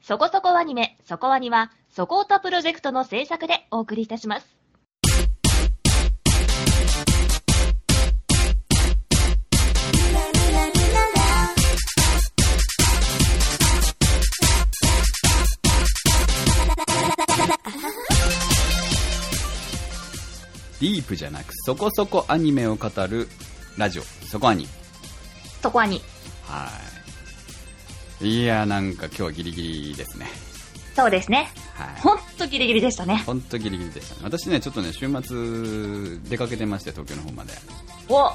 そこそこアニメ、そこアニは、そこおたプロジェクトの制作でお送りいたします。 ディープじゃなくそこそこアニメを語るラジオ、そこアニ。 そこアニ。 はい。いや、なんか今日はギリギリですね。 そうですね。はい。ほんとギリギリでしたね。 ほんとギリギリでしたね。私ね、ちょっとね、週末出かけてまして、東京の方まで。 はい。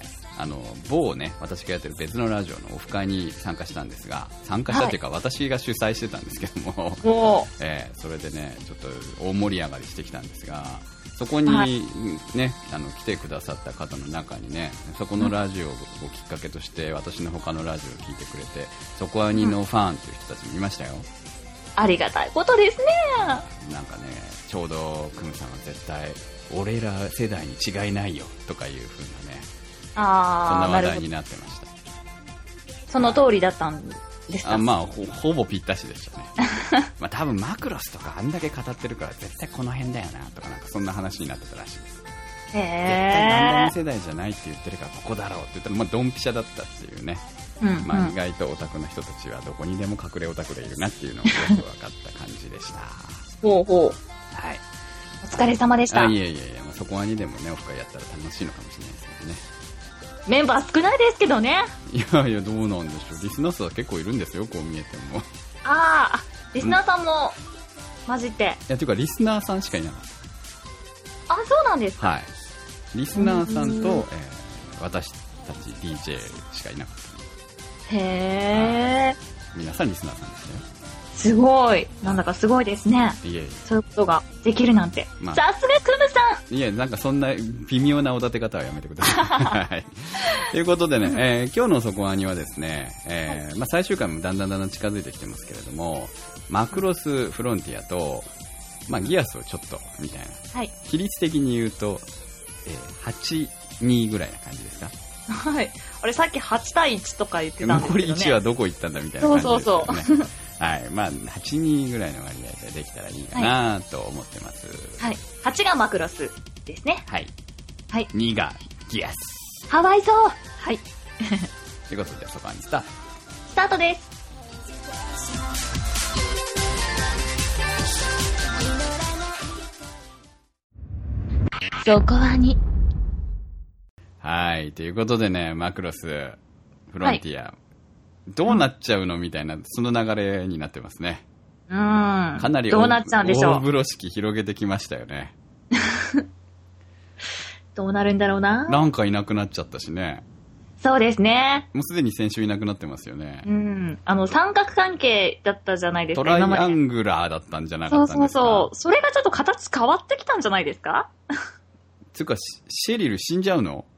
某ね、私がやってる別のラジオのオフ会に参加したんですが、参加したというか、はい、私が主催してたんですけども、それでね、ちょっと大盛り上がりしてきたんですが、そこに、ね、来てくださった方の中にね、そこのラジオをきっかけとして私の他のラジオを聞いてくれて、そこアニのファンという人たちもいましたよ。 ありがたいことですね。 なんかね、ちょうどクムさんは絶対俺ら世代に違いないよとかいう風なね、そんな話題になってました。 その通りだったんですか？ まあ ほぼぴったしでしたね。まあ多分マクロスとかあんだけ語ってるから絶対この辺だよなとか、なんかそんな話になってたらしいです。絶対ガンダム世代じゃないって言ってるからここだろうって言ったら、まあドンピシャだったっていうね。まあ意外とオタクの人たちはどこにでも隠れオタクでいるなっていうのがよく分かった感じでした。 ほうほう。 はい。 お疲れ様でした。 いや、まあ、そこはにでもね、オフ会やったら楽しいのかもしれないですけどね。 メンバー少ないですけどね。 いや、どうなんでしょう。リスナー数は結構いるんですよ、こう見えても。 リスナーさんも混じって。 いや、というかリスナーさんしかいなかった。 そうなんですか。 はい。リスナーさんと、私たち DJ しかいなかった。 へー。 皆さんリスナーさんですね。 すごい。なんだかすごいですね。 いえ。 そういうことができるなんて。さすがクムさん。いや、なんかそんな微妙なおだて方はやめてください。はい。ということでね、今日のそこアニはですね、まあ最終回もだんだん近づいてきてますけれども、マクロスフロンティアと、まあギアスをちょっとみたいな。 はい。 比率的に言うと、8-2ぐらいな感じですか？ はい。あれさっき8対1とか言ってたんですけどね。 残り1はどこ行ったんだみたいな感じですよね。 そう。 はい。まあ、8-2ぐらいの割合でできたらいいかなと思ってます。 はい。8がマクロスですね。 はい。 はい。 2がギアス。 かわいそう。はい。 ということで、そこにスタートです。そこはに。 はい。ということでね、マクロス、フロンティア、どうなっちゃうのみたいな、その流れになってますね。かなりどうなっちゃうんでしょう。 大風呂敷広げてきましたよね。 どうなるんだろうな。 なんかいなくなっちゃったしね。 そうですね。 もうすでに先週いなくなってますよね。 三角関係だったじゃないですか。 トライアングラーだったんじゃなかったんですか？ そう。それがちょっと形変わってきたんじゃないですか？ つうか、シェリル死んじゃうの？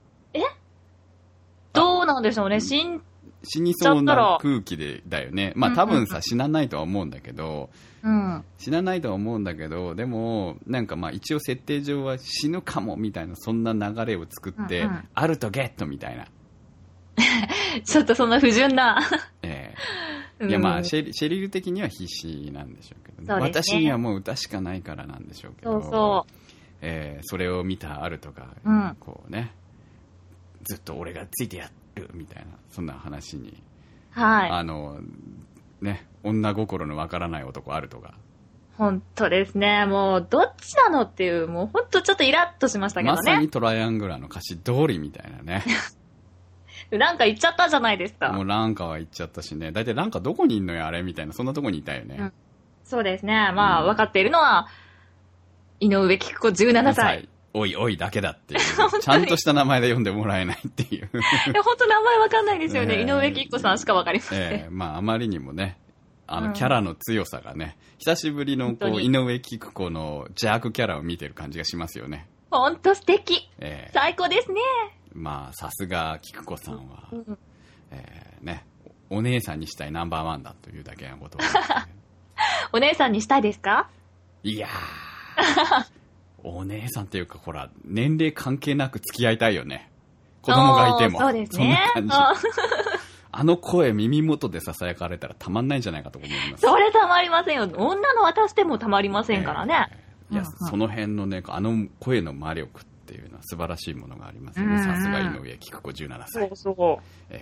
どうなんでしょうね。死にそうな空気でだよね。まあ多分さ、死なないとは思うんだけど、死なないとは思うんだけど、でもなんかまあ一応設定上は死ぬかもみたいな、そんな流れを作って、アルトゲットみたいな。 ちょっとそんな不純な。 いやまあシェリル的には必死なんでしょうけどね。私にはもう歌しかないからなんでしょうけど。それを見たアルトが、こうね、ずっと俺がついてやるみたいな、そんな話に、ね、女心のわからない男アルトが。 本当ですね。もう、どっちなのっていう、もう本当ちょっとイラッとしましたけどね。 まさにトライアングラーの歌詞通りみたいなね。 ランカ行っちゃったじゃないですか。 もうランカは行っちゃったしね。だいたいランカどこにいんのよあれみたいな、そんなとこにいたよね。 そうですね。まあ、分かっているのは、井上貴子17歳。 おいだけだっていう。ちゃんとした名前で呼んでもらえないっていう。 本当名前わかんないですよね。井上貴子さんしかわかりません。 まああまりにもね、キャラの強さがね、久しぶりのこう井上貴子の邪悪キャラを見てる感じがしますよね。 本当素敵。最高ですね。 まあさすが貴子さんは、ね、お姉さんにしたいナンバー1だというだけのことを、 お姉さんにしたいですか？ いやー。お姉さんっていうか、ほら、年齢関係なく付き合いたいよね。子供がいても。 そうですね。 そんな感じ。 あの声耳元で囁かれたらたまんないんじゃないかと思います。 それたまりませんよ。女の私でもたまりませんからね。 いや、その辺のね、あの声の魔力っていうのは素晴らしいものがありますよね。さすが井上菊子17歳。 そうそう。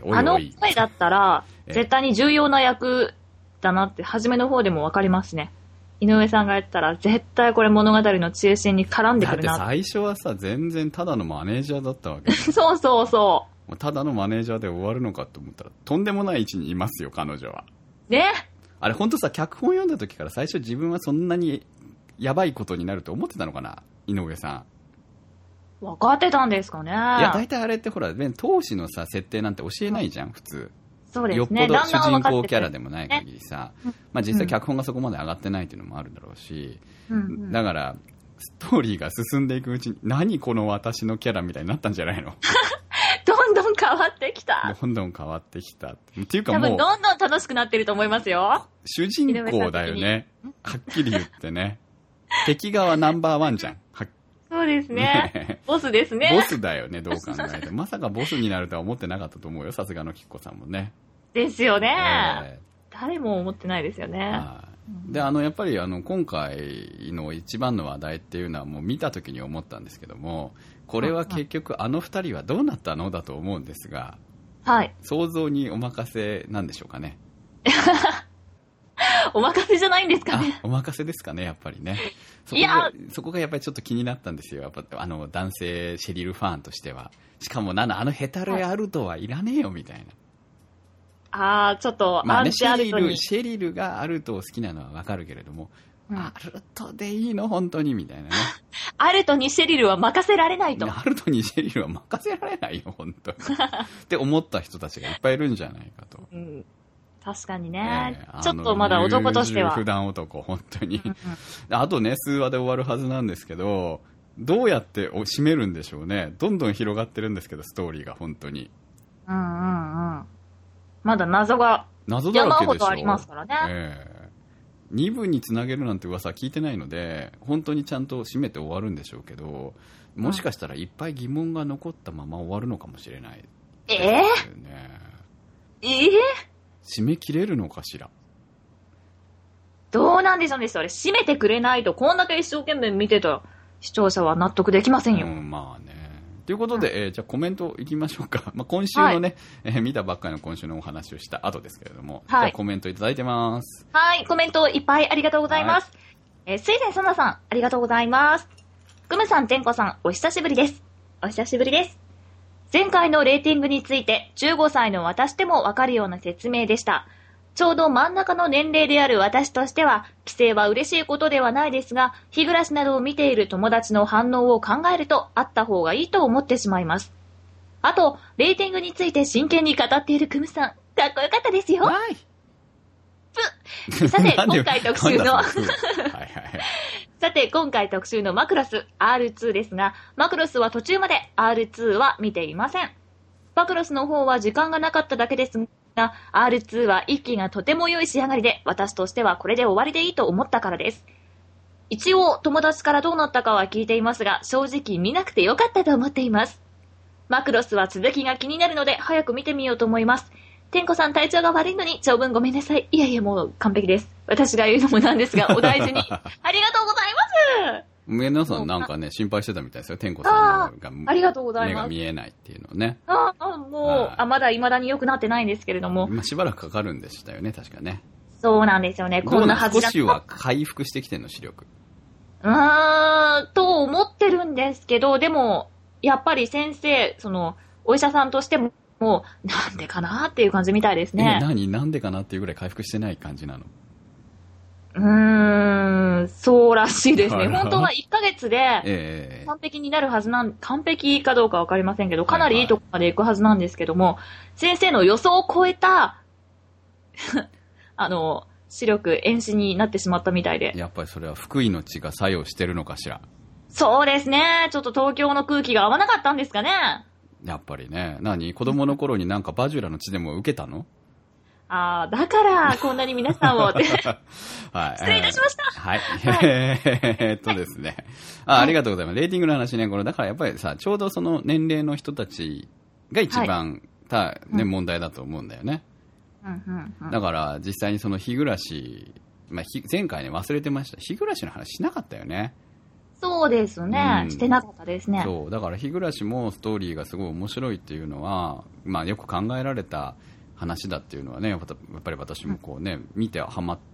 あの声だったら、絶対に重要な役だなって、初めの方でもわかりますね。井上さんがやったら、絶対これ物語の中心に絡んでくるな。 だって最初はさ、全然ただのマネージャーだったわけそうそうそう。 ただのマネージャーで終わるのかと思ったら、とんでもない位置にいますよ、彼女は。 ね。 あれ、ほんとさ、脚本読んだ時から最初自分はそんなにやばいことになると思ってたのかな、井上さん。分かってたんですかね。いや、大体あれってほら、当時のさ、設定なんて教えないじゃん、普通。 そうですね。 よっぽど主人公キャラでもない限りさ、まあ実際脚本がそこまで上がってないっていうのもあるんだろうし、だから、ストーリーが進んでいくうちに、何この私のキャラみたいになったんじゃないのどんどん変わってきた。 どんどん変わってきた。っていうかもう、 多分どんどん楽しくなってると思いますよ。 主人公だよね。はっきり言ってね。敵側ナンバーワンじゃん。 そうですね。ボスですね。 ボスだよね、どう考えて。まさかボスになるとは思ってなかったと思うよ、さすがのきっこさんもね。 ですよね。誰も思ってないですよね。 で、やっぱり今回の一番の話題っていうのはもう見た時に思ったんですけども、これは結局あの二人はどうなったのだと思うんですが、 はい。 想像にお任せなんでしょうかね。 お任せじゃないんですかね。 お任せですかね、やっぱりね。そこがやっぱりちょっと気になったんですよ。やっぱ男性シェリルファンとしては。しかもヘタレアルトはいらねえよみたいな。 ちょっとアンチアルトに、 シェリルがアルトを好きなのはわかるけれども、アルトでいいの本当にみたいなね。 アルトにシェリルは任せられないと。 アルトにシェリルは任せられないよ本当にって思った人たちがいっぱいいるんじゃないかと。 確かにね、ちょっとまだ男としては普段男本当に、あとね数話で終わるはずなんですけど、どうやって締めるんでしょうね。どんどん広がってるんですけどストーリーが本当にまだ謎だらけでしょ。山ほどありますからね。 2部につなげるなんて噂は聞いてないので、本当にちゃんと締めて終わるんでしょうけど、もしかしたらいっぱい疑問が残ったまま終わるのかもしれないですね。締め切れるのかしら。 どうなんでしょうね。それ締めてくれないと、こんだけ一生懸命見てた視聴者は納得できませんよ。 まあね。ということで、じゃあコメントいきましょうか。今週のね、見たばっかりの今週のお話をした後ですけれども、じゃあコメントいただいてます。 はい、コメントいっぱいありがとうございます。水田さなさん、ありがとうございます。くむさん、てんこさん、お久しぶりです。お久しぶりです。前回のレーティングについて、15歳の私でもわかるような説明でした。ちょうど真ん中の年齢である私としては、規制は嬉しいことではないですが、日暮らしなどを見ている友達の反応を考えると、あった方がいいと思ってしまいます。あと、レーティングについて真剣に語っているクムさん、かっこよかったですよ。さて、今回特集のさて、今回特集のマクロス R2 ですが、マクロスは途中まで R2 は見ていません。マクロスの方は時間がなかっただけですが、R2 は一期がとても良い仕上がりで、私としてはこれで終わりでいいと思ったからです。一応、友達からどうなったかは聞いていますが、正直見なくてよかったと思っています。マクロスは続きが気になるので、早く見てみようと思います。てんこさん体調が悪いのに長文ごめんなさい。いやいやもう完璧です。私が言うのもなんですが、お大事に。ありがとうございます。 皆さんなんかね、心配してたみたいですよ。てんこさんがありがとうございます。 目が見えないっていうのをね。 まだ未だに良くなってないんですけれども。 しばらくかかるんでしたよね、確かね。 そうなんですよね。こんなはずだ。 少しは回復してきてんの、視力。 と思ってるんですけど、でも、やっぱり先生、お医者さんとしても、なんでかなっていう感じみたいですね。 なんでかなっていうぐらい回復してない感じなの？ そうらしいですね。本当は1ヶ月で完璧になるはず完璧かどうかわかりませんけど、かなりいいとこまで行くはずなんですけども、先生の予想を超えた、視力、遠視になってしまったみたいで。 やっぱりそれは福井の血が作用してるのかしら。 そうですね。ちょっと東京の空気が合わなかったんですかね。 やっぱりね。子供の頃になんかバジュラの血でも受けたの？ だからこんなに皆さんを、はい、失礼いたしました。 はい。ですね。ありがとうございます。レーティングの話ね、だからやっぱりさ、ちょうどその年齢の人たちが一番た、ね、問題だと思うんだよね。だから実際にその日暮らし、前回ね忘れてました。日暮らしの話しなかったよね。 そうですね、してなかったですね。 そうだから日暮らしもストーリーがすごい面白いっていうのは、よく考えられた話だっていうのはね、やっぱり私もこうね、見てハマって、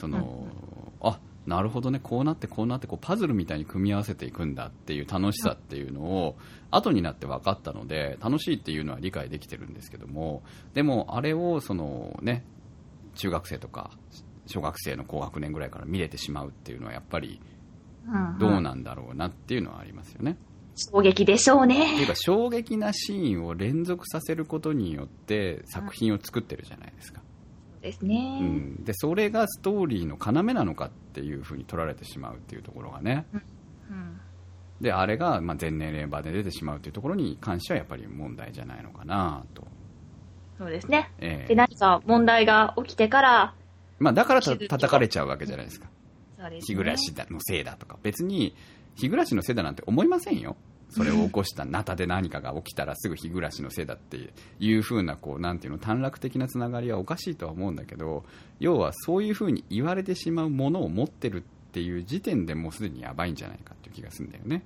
なるほどね、こうなってこうパズルみたいに組み合わせていくんだっていう楽しさっていうのを後になって分かったので、楽しいっていうのは理解できてるんですけども、でもあれをそのね、中学生とか小学生の高学年ぐらいから見れてしまうっていうのはやっぱりどうなんだろうなっていうのはありますよね。 衝撃でしょうね。 っていうか衝撃なシーンを連続させることによって作品を作ってるじゃないですか。 ですね。 でそれがストーリーの要なのかっていう風に取られてしまうっていうところがね、であれが全年齢版で出てしまうっていうところに関してはやっぱり問題じゃないのかなと。 そうですね、で何か問題が起きてから、 だから叩かれちゃうわけじゃないですか。 そうですね、 日暮らしのせいだとか、別に日暮らしのせいだなんて思いませんよ。それを起こしたナタで何かが起きたらすぐ日暮らしのせいだっていう風ななんていうの、短絡的なつながりはおかしいとは思うんだけど、要はそういう風に言われてしまうものを持ってるっていう時点でもうすでにやばいんじゃないかっていう気がするんだよね。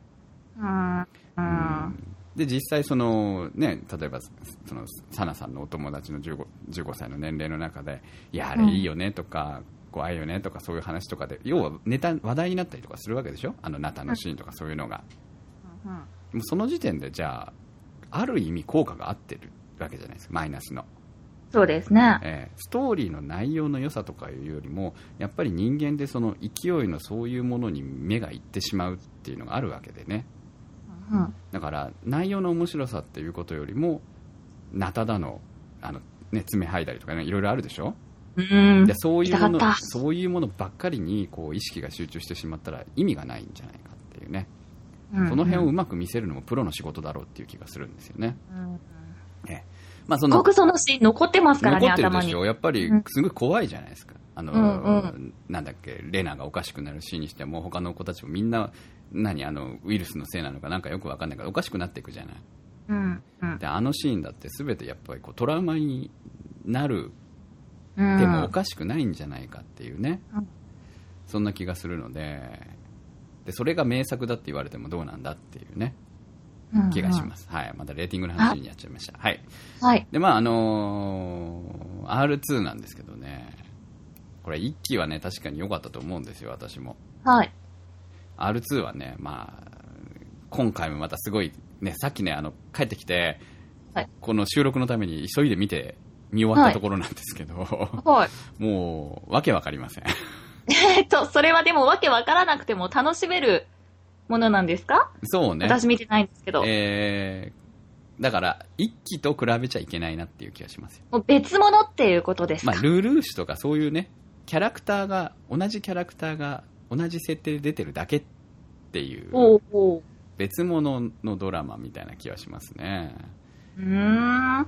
で実際その、ね、例えばそのサナさんのお友達の 15歳の年齢の中で、いやあれいいよねとか、怖いよねとか、そういう話とかで要は話題になったりとかするわけでしょ、ナタのシーンとかそういうのが。もうその時点でじゃある意味効果が合ってるわけじゃないですか、マイナスの。 そうですね、 ストーリーの内容の良さとかいうよりもやっぱり人間でその勢いのそういうものに目がいってしまうっていうのがあるわけでね、だから内容の面白さっていうことよりもナタだの爪剥いだりとかね、いろいろあるでしょ。でそういうものばっかりに意識が集中してしまったら意味がないんじゃないかっていうね、その辺をうまく見せるのもプロの仕事だろうっていう気がするんですよね。 すごくそのシーン残ってますからね、 残ってるでしょ。 頭に。 やっぱりすごい怖いじゃないですか。なんだっけ、レナがおかしくなるシーンにしても他の子たちもみんなウイルスのせいなのかなんかよく分かんないからおかしくなっていくじゃない。でシーンだって全てやっぱりトラウマになる、でもおかしくないんじゃないかっていうね、そんな気がするので、それが名作だって言われてもどうなんだっていうね、気がします。はい、またレーティングの話になっちゃいました。はい。でR2 なんですけどね、これ1期はね確かに良かったと思うんですよ、私も。 はい。 R2 はね、今回もまたすごいね、さっきね帰ってきて、この収録のために急いで見終わったところなんですけど、もうわけわかりません。 それはでもわけわからなくても楽しめるものなんですか？ そうね。 私見てないんですけど。 だから一期と比べちゃいけないなっていう気がしますよ。 もう別物っていうことですか？ ルルーシュとかそういうね、同じキャラクターが同じ設定で出てるだけっていう別物のドラマみたいな気はしますね。はい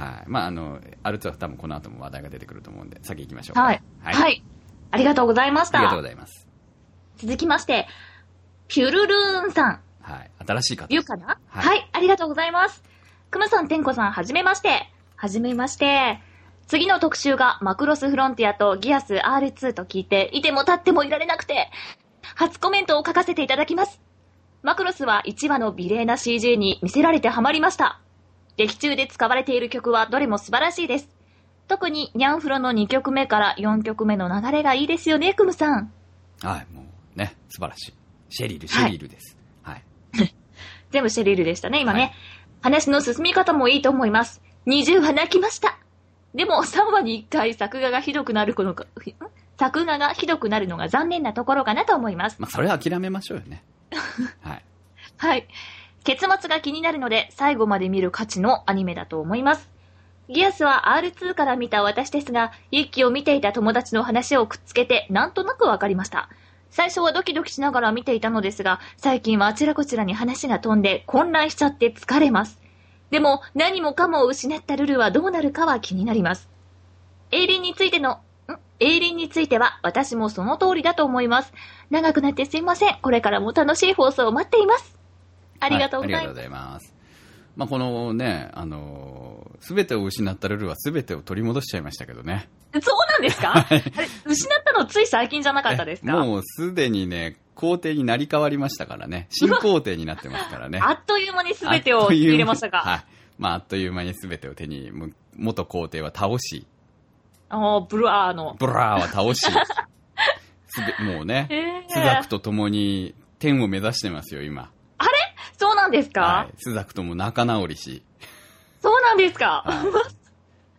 。R2 は多分この後も話題が出てくると思うんで先行きましょうか。 はい。ありがとうございました。 ありがとうございます。 続きまして、ピュルルーンさん。 はい。新しい方。 言うかな？はい。ありがとうございます。くむさん、てんこさん、はじめまして。次の特集がマクロスフロンティアとギアス R2 と聞いて、いても立ってもいられなくて、初コメントを書かせていただきます。マクロスは1話の美麗な CG に見せられてハマりました。劇中で使われている曲はどれも素晴らしいです。特にニャンフロの2曲目から4曲目の流れがいいですよね、クムさん。 はい、もうね、素晴らしい。シェリルです。はい。 全部シェリルでしたね、今ね。はい、話の進み方もいいと思います。20話泣きました。でも3話に1回作画がひどくなるのが残念なところかなと思います。 それは諦めましょうよね。はい。 はい。結末が気になるので最後まで見る価値のアニメだと思います。ギアスは R2 から見た私ですが、1期を見ていた友達の話をくっつけてなんとなくわかりました。最初はドキドキしながら見ていたのですが、最近はあちらこちらに話が飛んで混乱しちゃって疲れます。でも何もかも失ったルルはどうなるかは気になります。エイリンについては私もその通りだと思います。長くなってすいません。これからも楽しい放送を待っています。ありがとうございます。 まあ、このね、全てを失ったルルは全てを取り戻しちゃいましたけどね。 そうなんですか？あれ、失ったのつい最近じゃなかったですか？ もうすでにね、皇帝になり変わりましたからね。新皇帝になってますからね。 あっという間に全てを手に入れましたか？ はい。まあ、あっという間に全てを手に、元皇帝は倒し、 ブラーは倒し、もうね、スザクと共に天を目指してますよ、今。 あれ？そうなんですか？ はい。スザクとも仲直りし。 そうなんですか？ はい、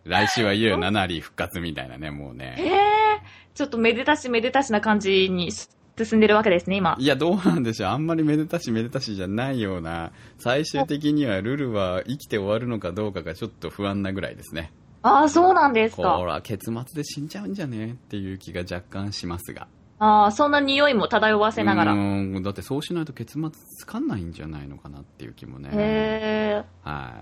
来週はいよいよ7里復活みたいなね、もうね。 ちょっとめでたしな感じに進んでるわけですね、今。 いや、どうなんでしょう。あんまりめでたしじゃないような、最終的にはルルは生きて終わるのかどうかがちょっと不安なぐらいですね。 ああ、そうなんですか。 ほら、結末で死んじゃうんじゃねっていう気が若干しますが。 ああ、そんな匂いも漂わせながら。 だってそうしないと結末つかんないんじゃないのかなっていう気もね。はい。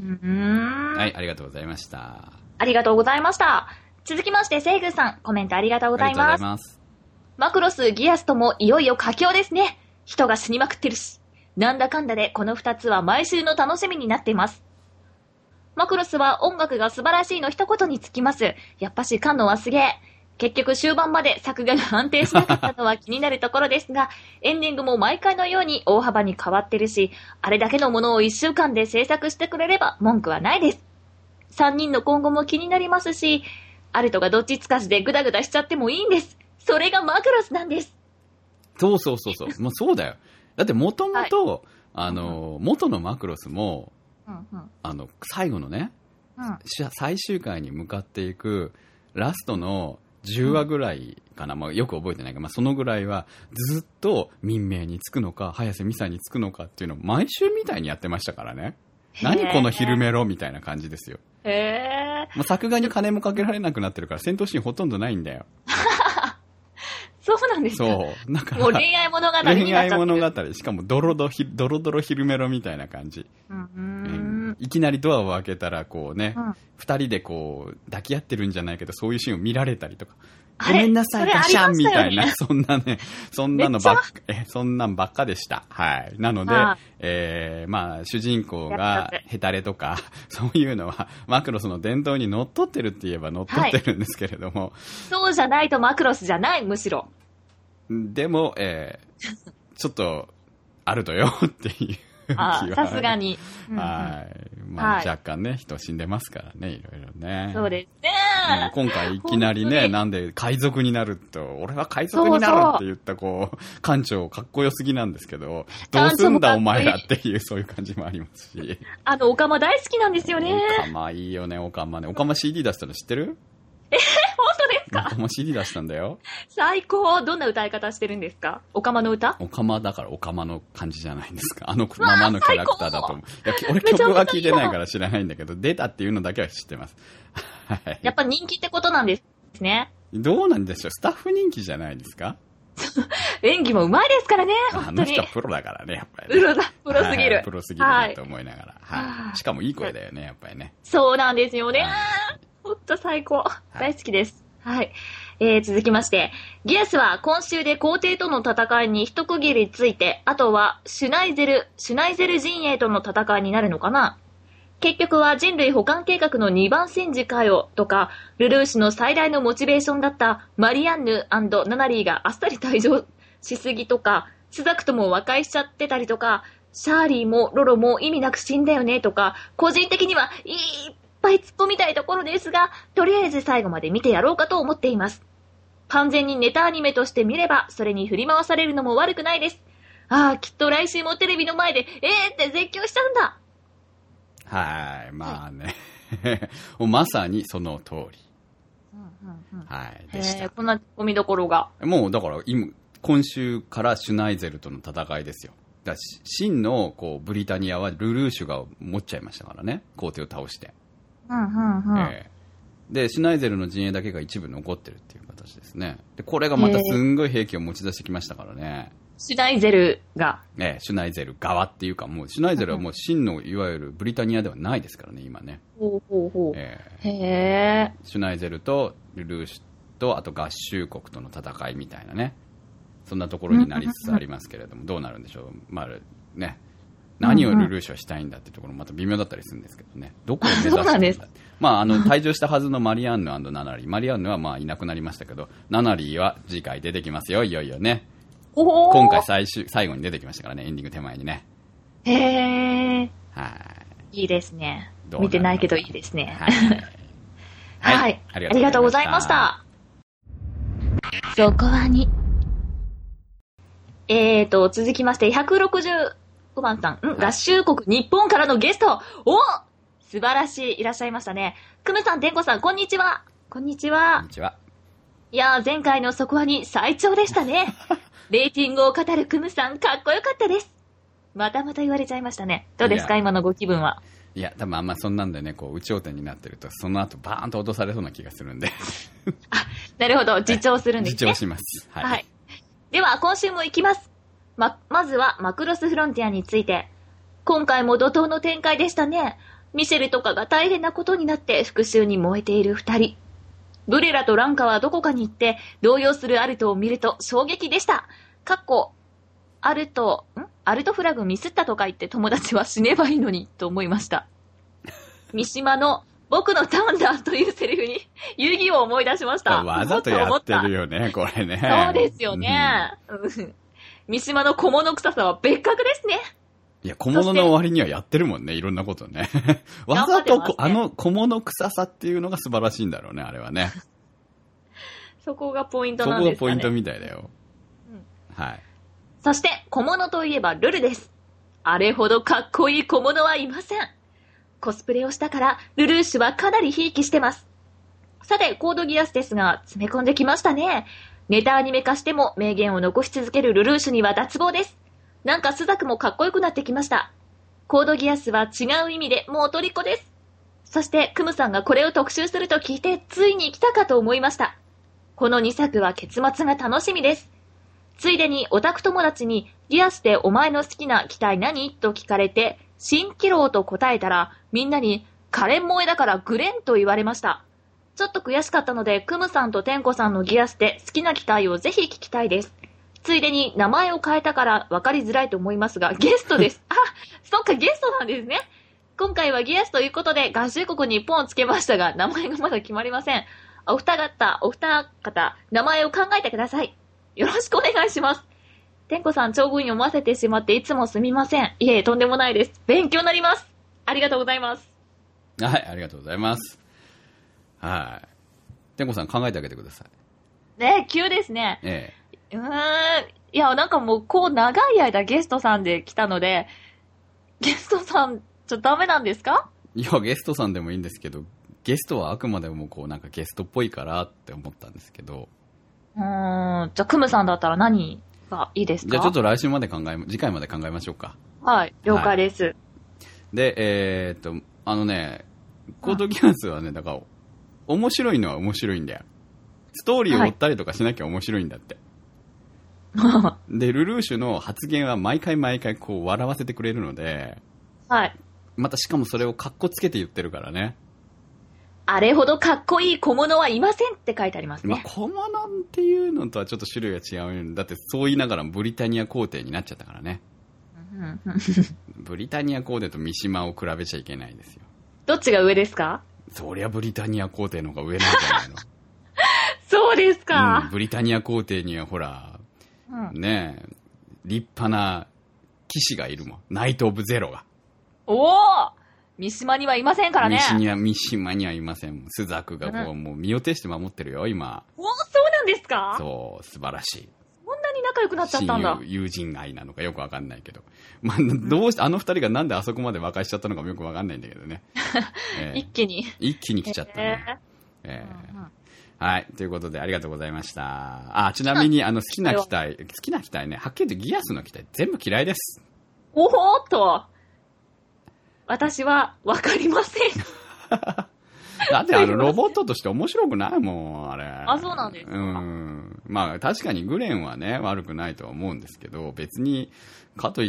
はい、ありがとうございました。 ありがとうございました。続きまして、セイグさん、コメントありがとうございます。ありがとうございます。マクロス、ギアスともいよいよ佳境ですね。人が死にまくってるし。なんだかんだでこの2つは毎週の楽しみになっています。マクロスは音楽が素晴らしいの一言につきます。やっぱし菅野はすげえ。結局終盤まで作画が安定しなかったのは気になるところですが、エンディングも毎回のように大幅に変わってるし、あれだけのものを1週間で制作してくれれば文句はないです。3人の今後も気になりますし、アルトがどっちつかずでグダグダしちゃってもいいんです。それがマクロスなんです。 そう。もうそうだよ。だってもともと、元のマクロスも、最後のね、最終回に向かっていくラストの10話ぐらいかな、よく覚えてないけど、そのぐらいはずっと民名につくのか早瀬美沙につくのかっていうのを毎週みたいにやってましたからね。何この昼メロみたいな感じですよ。作画に金もかけられなくなってるから戦闘シーンほとんどないんだよ。 そうなんですか。 そう。だからもう恋愛物語になっちゃってる。恋愛物語。しかもドロドロ昼メロみたいな感じ。いきなりドアを開けたらこうね、二人でこう抱き合ってるんじゃないけどそういうシーンを見られたりとか。ごめんなさい、ガシャンみたいな、そんなんばっかでした。はい。なので、主人公がヘタレとか、そういうのは、マクロスの伝統にのっとってるって言えばのっとってるんですけれども。 そうじゃないとマクロスじゃない、むしろ。 でも、ちょっと、あるとよっていう。 さすがに。 はい。若干ね、人死んでますからね、いろいろね。 そうですね。 今回いきなりね、なんで海賊になると、俺は海賊になるって言った艦長かっこよすぎなんですけど、どうすんだお前らっていうそういう感じもありますし。 オカマ大好きなんですよね。 オカマいいよね、オカマね。オカマ CD 出したの知ってる？ 本当ですか？ オカマ CD 出したんだよ。 最高。どんな歌い方してるんですか？オカマの歌？ オカマだからオカマの感じじゃないんですか。ままのキャラクターだと思う。俺曲は聞いてないから知らないんだけど、出たっていうのだけは知ってます。 はい。やっぱ人気ってことなんですね。 どうなんでしょう。スタッフ人気じゃないですか？ 演技も上手いですからね、 本当に。あの人はプロだからね、やっぱり、 ね。プロすぎる。 プロすぎるなと思いながら。はい。しかもいい声だよね、やっぱりね。 そうなんですよね。ほんと最高。大好きです。はい。続きまして、ギアスは今週で皇帝との戦いに一区切りついて、あとはシュナイゼル陣営との戦いになるのかな。結局は人類補完計画の2番戦時かよとか、ルルーシュの最大のモチベーションだったマリアンヌ&ナナリーがあっさり退場しすぎとか、スザクとも和解しちゃってたりとか、シャーリーもロロも意味なく死んだよねとか、個人的にはいっぱい突っ込みたいところですが、とりあえず最後まで見てやろうかと思っています。完全にネタアニメとして見れば、それに振り回されるのも悪くないです。きっと来週もテレビの前で、って絶叫しちゃうんだ。 はい、まあね。まさにその通り。はい、でした。 こんな込みどころが。 もうだから今週からシュナイゼルとの戦いですよ。真のブリタニアはルルーシュが持っちゃいましたからね。皇帝を倒して。で、シュナイゼルの陣営だけが一部残ってるっていう形ですね。で、これがまたすんごい兵器を持ち出してきましたからね。 シュナイゼルが。 シュナイゼル側っていうか、もうシュナイゼルはもう真のいわゆるブリタニアではないですからね、今ね。シュナイゼルとルルーシュと、あと合衆国との戦いみたいなね。そんなところになりつつありますけれども、どうなるんでしょう。ね。 何をルルーシュはしたいんだってところまた微妙だったりするんですけどね。どこを目指してるんだ。そうなんです。退場したはずのマリアンヌ&ナナリー。マリアンヌはいなくなりましたけど、ナナリーは次回出てきますよ、いよいよね。今回最後に出てきましたからね、エンディング手前にね。 へー。いいですね。見てないけどいいですね。はい。ありがとうございました。そこはに。続きまして、165番さん。合衆国日本からのゲスト。素晴らしい、いらっしゃいましたね。クムさん、テンコさん、こんにちは。こんにちは。 こんにちは。 いやー、前回のそこはに最長でしたね。レーティングを語るクムさん、かっこよかったです。また言われちゃいましたね。どうですか、今のご気分は。 いや、多分あんまそんなんでね、有頂天になってると、その後バーンと落とされそうな気がするんで。 なるほど、自重するんですね。 自重します。 はい。では、今週も行きます。まずは、マクロスフロンティアについて。今回も怒涛の展開でしたね。ミシェルとかが大変なことになって復讐に燃えている二人。ブレラとランカはどこかに行って、動揺するアルトを見ると衝撃でした。アルトフラグミスったとか言って友達は死ねばいいのに、と思いました。三島の僕のターンだというセリフに遊戯を思い出しました。 わざとやってるよね、これね。 そうですよね。三島の小物臭さは別格ですね。 いや、小物の割にはやってるもんね、いろんなことね。わざと、ね、小物臭さっていうのが素晴らしいんだろうね、あれはね。 そこがポイントなんですかね。 そこがポイントみたいだよ。はい。 そして、小物といえばルルです。あれほどかっこいい小物はいません。コスプレをしたから、ルルーシュはかなりひいきしてます。さて、コードギアスですが、詰め込んできましたね。ネタアニメ化しても名言を残し続けるルルーシュには脱帽です。なんかスザクもかっこよくなってきました。コードギアスは違う意味でもう虜です。そして、クムさんがこれを特集すると聞いて、ついに来たかと思いました。この2作は結末が楽しみです。ついでにオタク友達にギアスでお前の好きな機体何と聞かれて蜃気楼と答えたらみんなにカレン萌えだからグレンと言われました。ちょっと悔しかったのでクムさんとテンコさんのギアスで好きな機体をぜひ聞きたいです。ついでに名前を変えたから分かりづらいと思いますがゲストです。そっかゲストなんですね。今回はギアスということで合衆国日本をつけましたが名前がまだ決まりません。お二方名前を考えてください。よろしくお願いします。天子さん、長文読ませてしまっていつもすみません。いえ、とんでもないです。勉強になります。ありがとうございます。 はい、ありがとうございます。はい。天子さん、考えてあげてください。 ね、急ですね。いや、なんかもう、長い間ゲストさんで来たので、ゲストさん、ダメなんですか？ いや、ゲストさんでもいいんですけど、ゲストはあくまでもなんかゲストっぽいからって思ったんですけど、 じゃあ、クムさんだったら何がいいですか？ じゃあちょっと次回まで考えましょうか。 はい、了解です。はい、 で、コードギアスはね、だから、面白いのは面白いんだよ。ストーリーを追ったりとかしなきゃ面白いんだって。はい、で、ルルーシュの発言は毎回笑わせてくれるので、 はい。 またしかもそれをカッコつけて言ってるからね。 あれほどかっこいい小物はいませんって書いてありますね。 小物っていうのとはちょっと種類が違う。だってそう言いながらブリタニア皇帝になっちゃったからね。ブリタニア皇帝と三島を比べちゃいけないですよ。 どっちが上ですか？ そりゃブリタニア皇帝の方が上なんじゃないの？ そうですか、 ブリタニア皇帝にはほら、ねえ、立派な騎士がいるもん。ナイト・オブ・ゼロが。 おー！三島にはいませんからね。 三島にはいません。スザクがもう身を挺して守ってるよ、今。 そうなんですか？ そう、素晴らしい。 そんなに仲良くなっちゃったんだ。 友人愛なのかよくわかんないけど。どうして、あの二人がなんであそこまで和解しちゃったのかもよくわかんないんだけどね。 一気に来ちゃったね。はい。ということで、ありがとうございました。ちなみに、好きな機体ね、はっきり言ってギアスの機体全部嫌いです。 おほーっと。私はわかりません。 だってロボットとして面白くないもん、あれ。 そうなんですか。 まあ確かにグレンはね、悪くないとは思うんですけど、別に、かといって、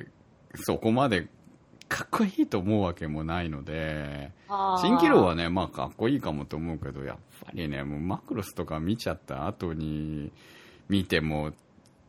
そこまでかっこいいと思うわけもないので、蜃気楼はね、まあかっこいいかもと思うけど、やっぱりね、もうマクロスとか見ちゃった後に見ても、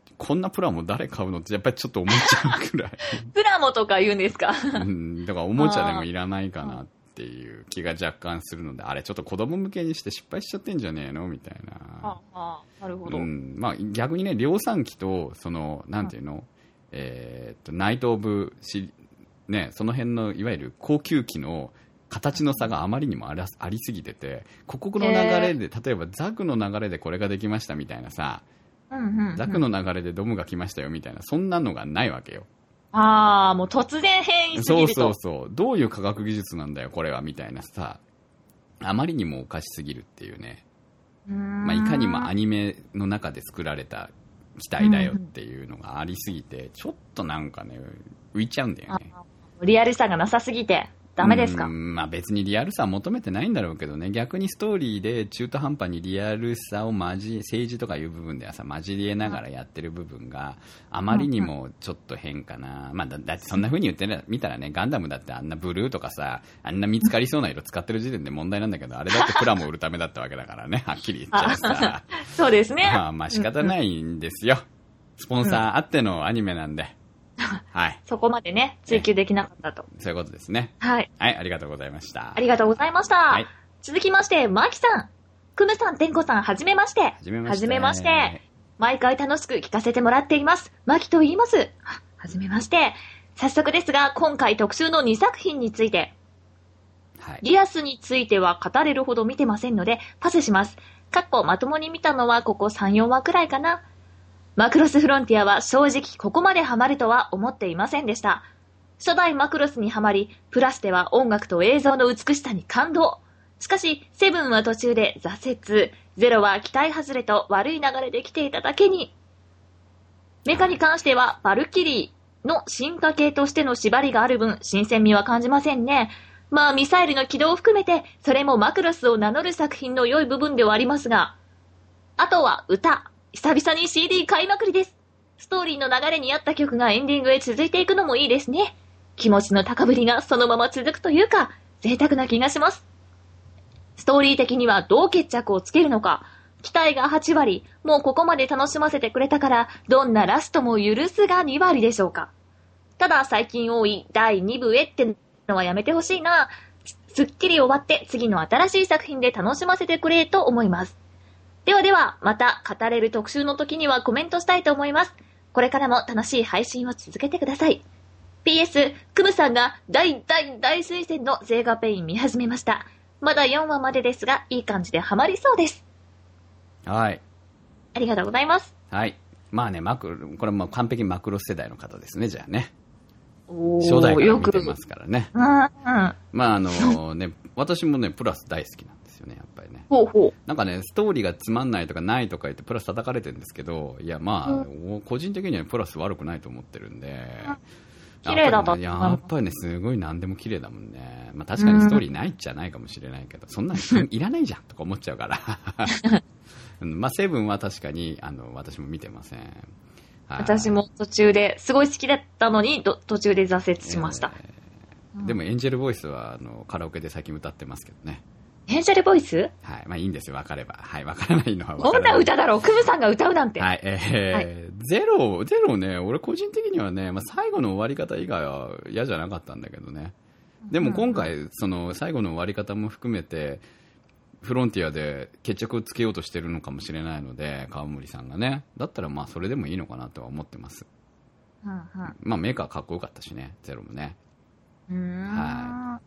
こんなプラモ誰買うのってやっぱりちょっと思っちゃうくらいプラモとか言うんですかだからおもちゃでもいらないかなっていう気が若干するので、あれちょっと子供向けにして失敗しちゃってんじゃねえのみたいな。 なるほど。 まあ逆にね、量産機とそのなんていうの、ナイトオブね、その辺のいわゆる高級機の形の差があまりにもありすぎてて、ここの流れで、例えばザクの流れでこれができましたみたいなさ、ザクの流れでドムが来ましたよみたいな、そんなのがないわけよ。 もう突然変異すぎると。 そうどういう科学技術なんだよこれはみたいなさ、あまりにもおかしすぎるっていうね。まあ、いかにもアニメの中で作られた機体だよっていうのがありすぎて、ちょっとなんかね浮いちゃうんだよね。 リアルさがなさすぎてダメですか？ まあ、別にリアルさは求めてないんだろうけどね、逆にストーリーで中途半端にリアルさを政治とかいう部分ではさ混じりながらやってる部分があまりにもちょっと変かな。まあ、だってそんな風に言ってみたらね、ガンダムだってあんなブルーとかさ、あんな見つかりそうな色使ってる時点で問題なんだけど、あれだってプラモ売るためだったわけだからねはっきり言っちゃうさそうですね。 まあ仕方ないんですよ、スポンサーあってのアニメなんではい、 そこまでね追求できなかったと、 そういうことですね。 はい、 はい、ありがとうございました。 ありがとうございました、はい、続きましてマキさん、クムさん、テンコさん、はじめまして。はじめまして。 毎回楽しく聞かせてもらっています。マキと言います。はじめまして。早速ですが、今回特集の2作品について、はい、リアスについては語れるほど見てませんのでパスします。まともに見たのはここ 3,4 話くらいかな。マクロスフロンティアは正直ここまでハマるとは思っていませんでした。初代マクロスにハマり、プラスでは音楽と映像の美しさに感動。しかし、セブンは途中で挫折、ゼロは期待外れと悪い流れで来ていただけに。メカに関してはバルキリーの進化系としての縛りがある分、新鮮味は感じませんね。まあミサイルの軌道を含めて、それもマクロスを名乗る作品の良い部分ではありますが、あとは歌。久々に CD 買いまくりです。ストーリーの流れに合った曲がエンディングへ続いていくのもいいですね。気持ちの高ぶりがそのまま続くというか、贅沢な気がします。ストーリー的にはどう決着をつけるのか、期待が8割、もうここまで楽しませてくれたから、どんなラストも許すが2割でしょうか。ただ最近多い第2部へってのはやめてほしいな。すっきり終わって次の新しい作品で楽しませてくれと思います。では、また語れる特集の時にはコメントしたいと思います。これからも楽しい配信を続けてください。PS、クムさんが大推薦のゼーガペイン見始めました。まだ4話までですが、いい感じでハマりそうです。 はい。 ありがとうございます。 はい。まあね、これも完璧マクロス世代の方ですね、じゃあね。初代から見てますからね。まあね、私もね、プラス大好きなんですよね、やっぱりね。なんかね、ストーリーがつまんないとかないとか言ってプラス叩かれてるんですけど、いやまあ、個人的にはプラス悪くないと思ってるんで、 綺麗だった。 やっぱりね、すごい何でも綺麗だもんね。まあ確かにストーリーないっちゃないかもしれないけど、そんなのいらないじゃんとか思っちゃうから。まあセブンは確かに私も見てません。 私も途中ですごい好きだったのに途中で挫折しました。 でもエンジェルボイスはカラオケで最近歌ってますけどね。 エンジェルボイス？ はい、まあいいんですよ、分かれば。はい、分からないのは分からない。 どんな歌だろう、クムさんが歌うなんて。 はい、ゼロね、俺個人的にはね、まあ、最後の終わり方以外は嫌じゃなかったんだけどね。でも今回、その最後の終わり方も含めて、フロンティアで決着をつけようとしてるのかもしれないので、川森さんがね。だったらまあそれでもいいのかなとは思ってます。まあメーカーかっこよかったしね、ゼロもね。はい。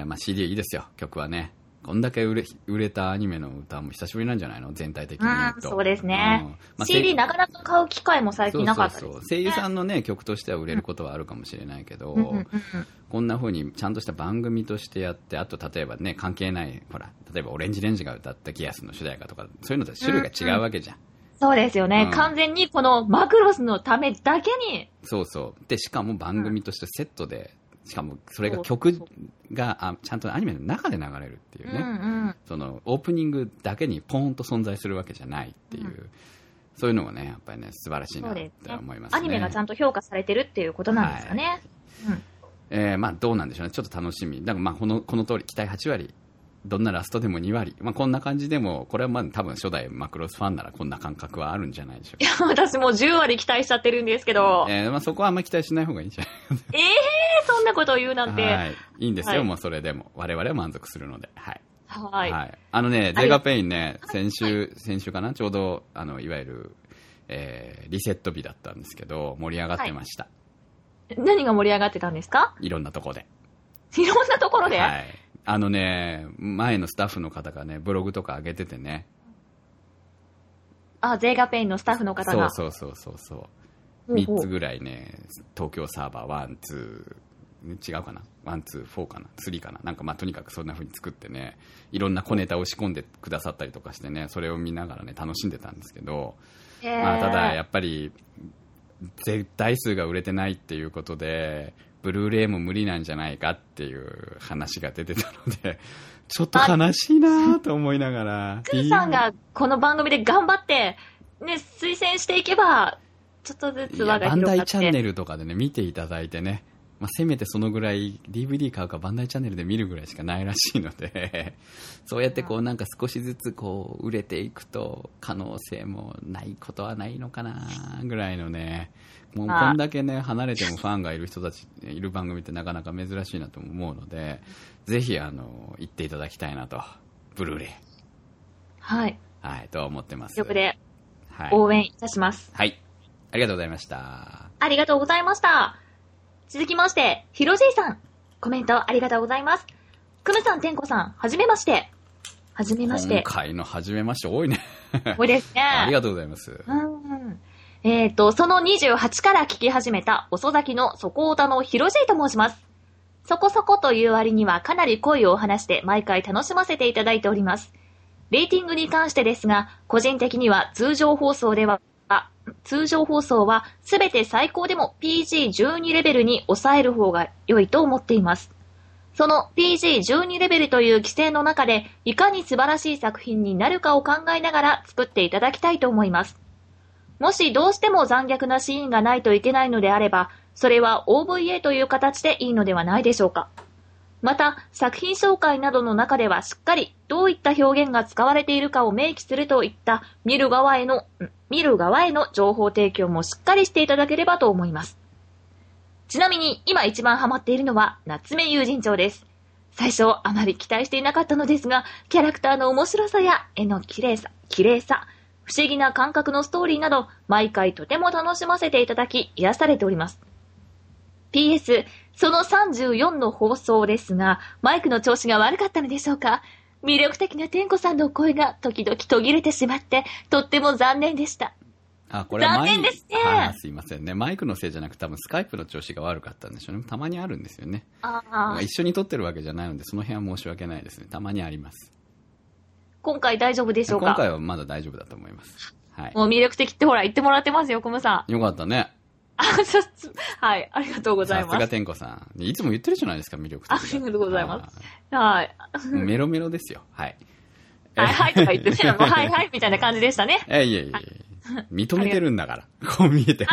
まあ CD いいですよ、曲はね。こんだけ売れたアニメの歌も久しぶりなんじゃないの、全体的に言うと。 そうですね。まあ、CD なかなか買う機会も最近なかったですね。 そう声優さんのね、曲としては売れることはあるかもしれないけど、こんな風にちゃんとした番組としてやって、あと例えばね、関係ない、ほら、例えばオレンジレンジが歌ったギアスの主題歌とか、そういうのと種類が違うわけじゃん。 そうですよね、完全にこのマクロスのためだけに。 そうそう。で、しかも番組としてセットで、しかもそれが曲がちゃんとアニメの中で流れるっていうね、そのオープニングだけにポーンと存在するわけじゃないっていう、そういうのがねやっぱりね素晴らしいなって思いますね。 アニメがちゃんと評価されてるっていうことなんですかね。 まあどうなんでしょうね、ちょっと楽しみだから、まあこの通り期待8割どんなラストでも2割。まあ、こんな感じでも、これはまあ多分初代マクロスファンならこんな感覚はあるんじゃないでしょうか。 いや、私もう10割期待しちゃってるんですけど。 まあ、そこはあんまり期待しない方がいいんじゃないかな。 そんなことを言うなんて。 はい。いいんですよ、もうそれでも。我々は満足するので。はい。 はい。はい。 ゼガペインね、先週かな、ちょうど、いわゆる、リセット日だったんですけど、盛り上がってました。 はい、何が盛り上がってたんですか？ いろんなとこで。 いろんなところで？ はい。前のスタッフの方がね、ブログとか上げててね。 ゼガペインのスタッフの方が。 そう。3つぐらいね、東京サーバー1、2、違うかな ?1、2、4かな ?3 かななんかまあとにかくそんな風に作ってね、いろんな小ネタを仕込んでくださったりとかしてね、それを見ながらね、楽しんでたんですけど、まあただやっぱり、絶対数が売れてないっていうことで、ブルーレイも無理なんじゃないかっていう話が出てたので、ちょっと悲しいなと思いながら。 クーさんがこの番組で頑張って、ね、推薦していけば、ちょっとずつ輪が広がって。 バンダイチャンネルとかでね、見ていただいてね、まあ、せめてそのぐらい DVD 買うかバンダイチャンネルで見るぐらいしかないらしいのでそうやってこうなんか少しずつこう売れていくと可能性もないことはないのかなぐらいのね、もうこんだけね離れてもファンがいる人たちいる番組ってなかなか珍しいなと思うので、ぜひ行っていただきたいなと、ブルーレイはいと思ってます。 よくで応援いたします。 はい、ありがとうございました。 ありがとうございました。続きまして、ひろじいさん。コメントありがとうございます。くむさん、てんこさん、はじめまして。はじめまして。 今回のはじめまして多いね。 多いですね。 ありがとうございます。その28から聞き始めた遅咲きのそこおたのひろじいと申します。そこそこという割にはかなり濃いお話で毎回楽しませていただいております。レーティングに関してですが、個人的には通常放送はすべて最高でも PG12 レベルに抑える方が良いと思っています。その PG12 レベルという規制の中でいかに素晴らしい作品になるかを考えながら作っていただきたいと思います。もしどうしても残虐なシーンがないといけないのであれば、それは OVA という形でいいのではないでしょうか。また、作品紹介などの中ではしっかりどういった表現が使われているかを明記するといった見る側への情報提供もしっかりしていただければと思います。ちなみに今一番ハマっているのは夏目友人帳です。最初あまり期待していなかったのですが、キャラクターの面白さや絵の綺麗さ、不思議な感覚のストーリーなど毎回とても楽しませていただき癒されております。PS、その34の放送ですが、マイクの調子が悪かったのでしょうか。魅力的な天子さんの声が時々途切れてしまって、とっても残念でした。 これは残念ですね。 すいませんね。マイクのせいじゃなく多分スカイプの調子が悪かったんでしょうね。たまにあるんですよね。一緒に撮ってるわけじゃないので、その辺は申し訳ないですね。たまにあります。今回大丈夫でしょうか？ 今回はまだ大丈夫だと思います。はい。 もう魅力的ってほら言ってもらってますよ、コムさん。よかったね。 はい、ありがとうございます。 さすが天子さん。いつも言ってるじゃないですか、魅力的。 ありがとうございます。はい。 メロメロですよ。はい。 はいとか言ってね、もうはいみたいな感じでしたね。 いえ。認めてるんだから。こう見えても。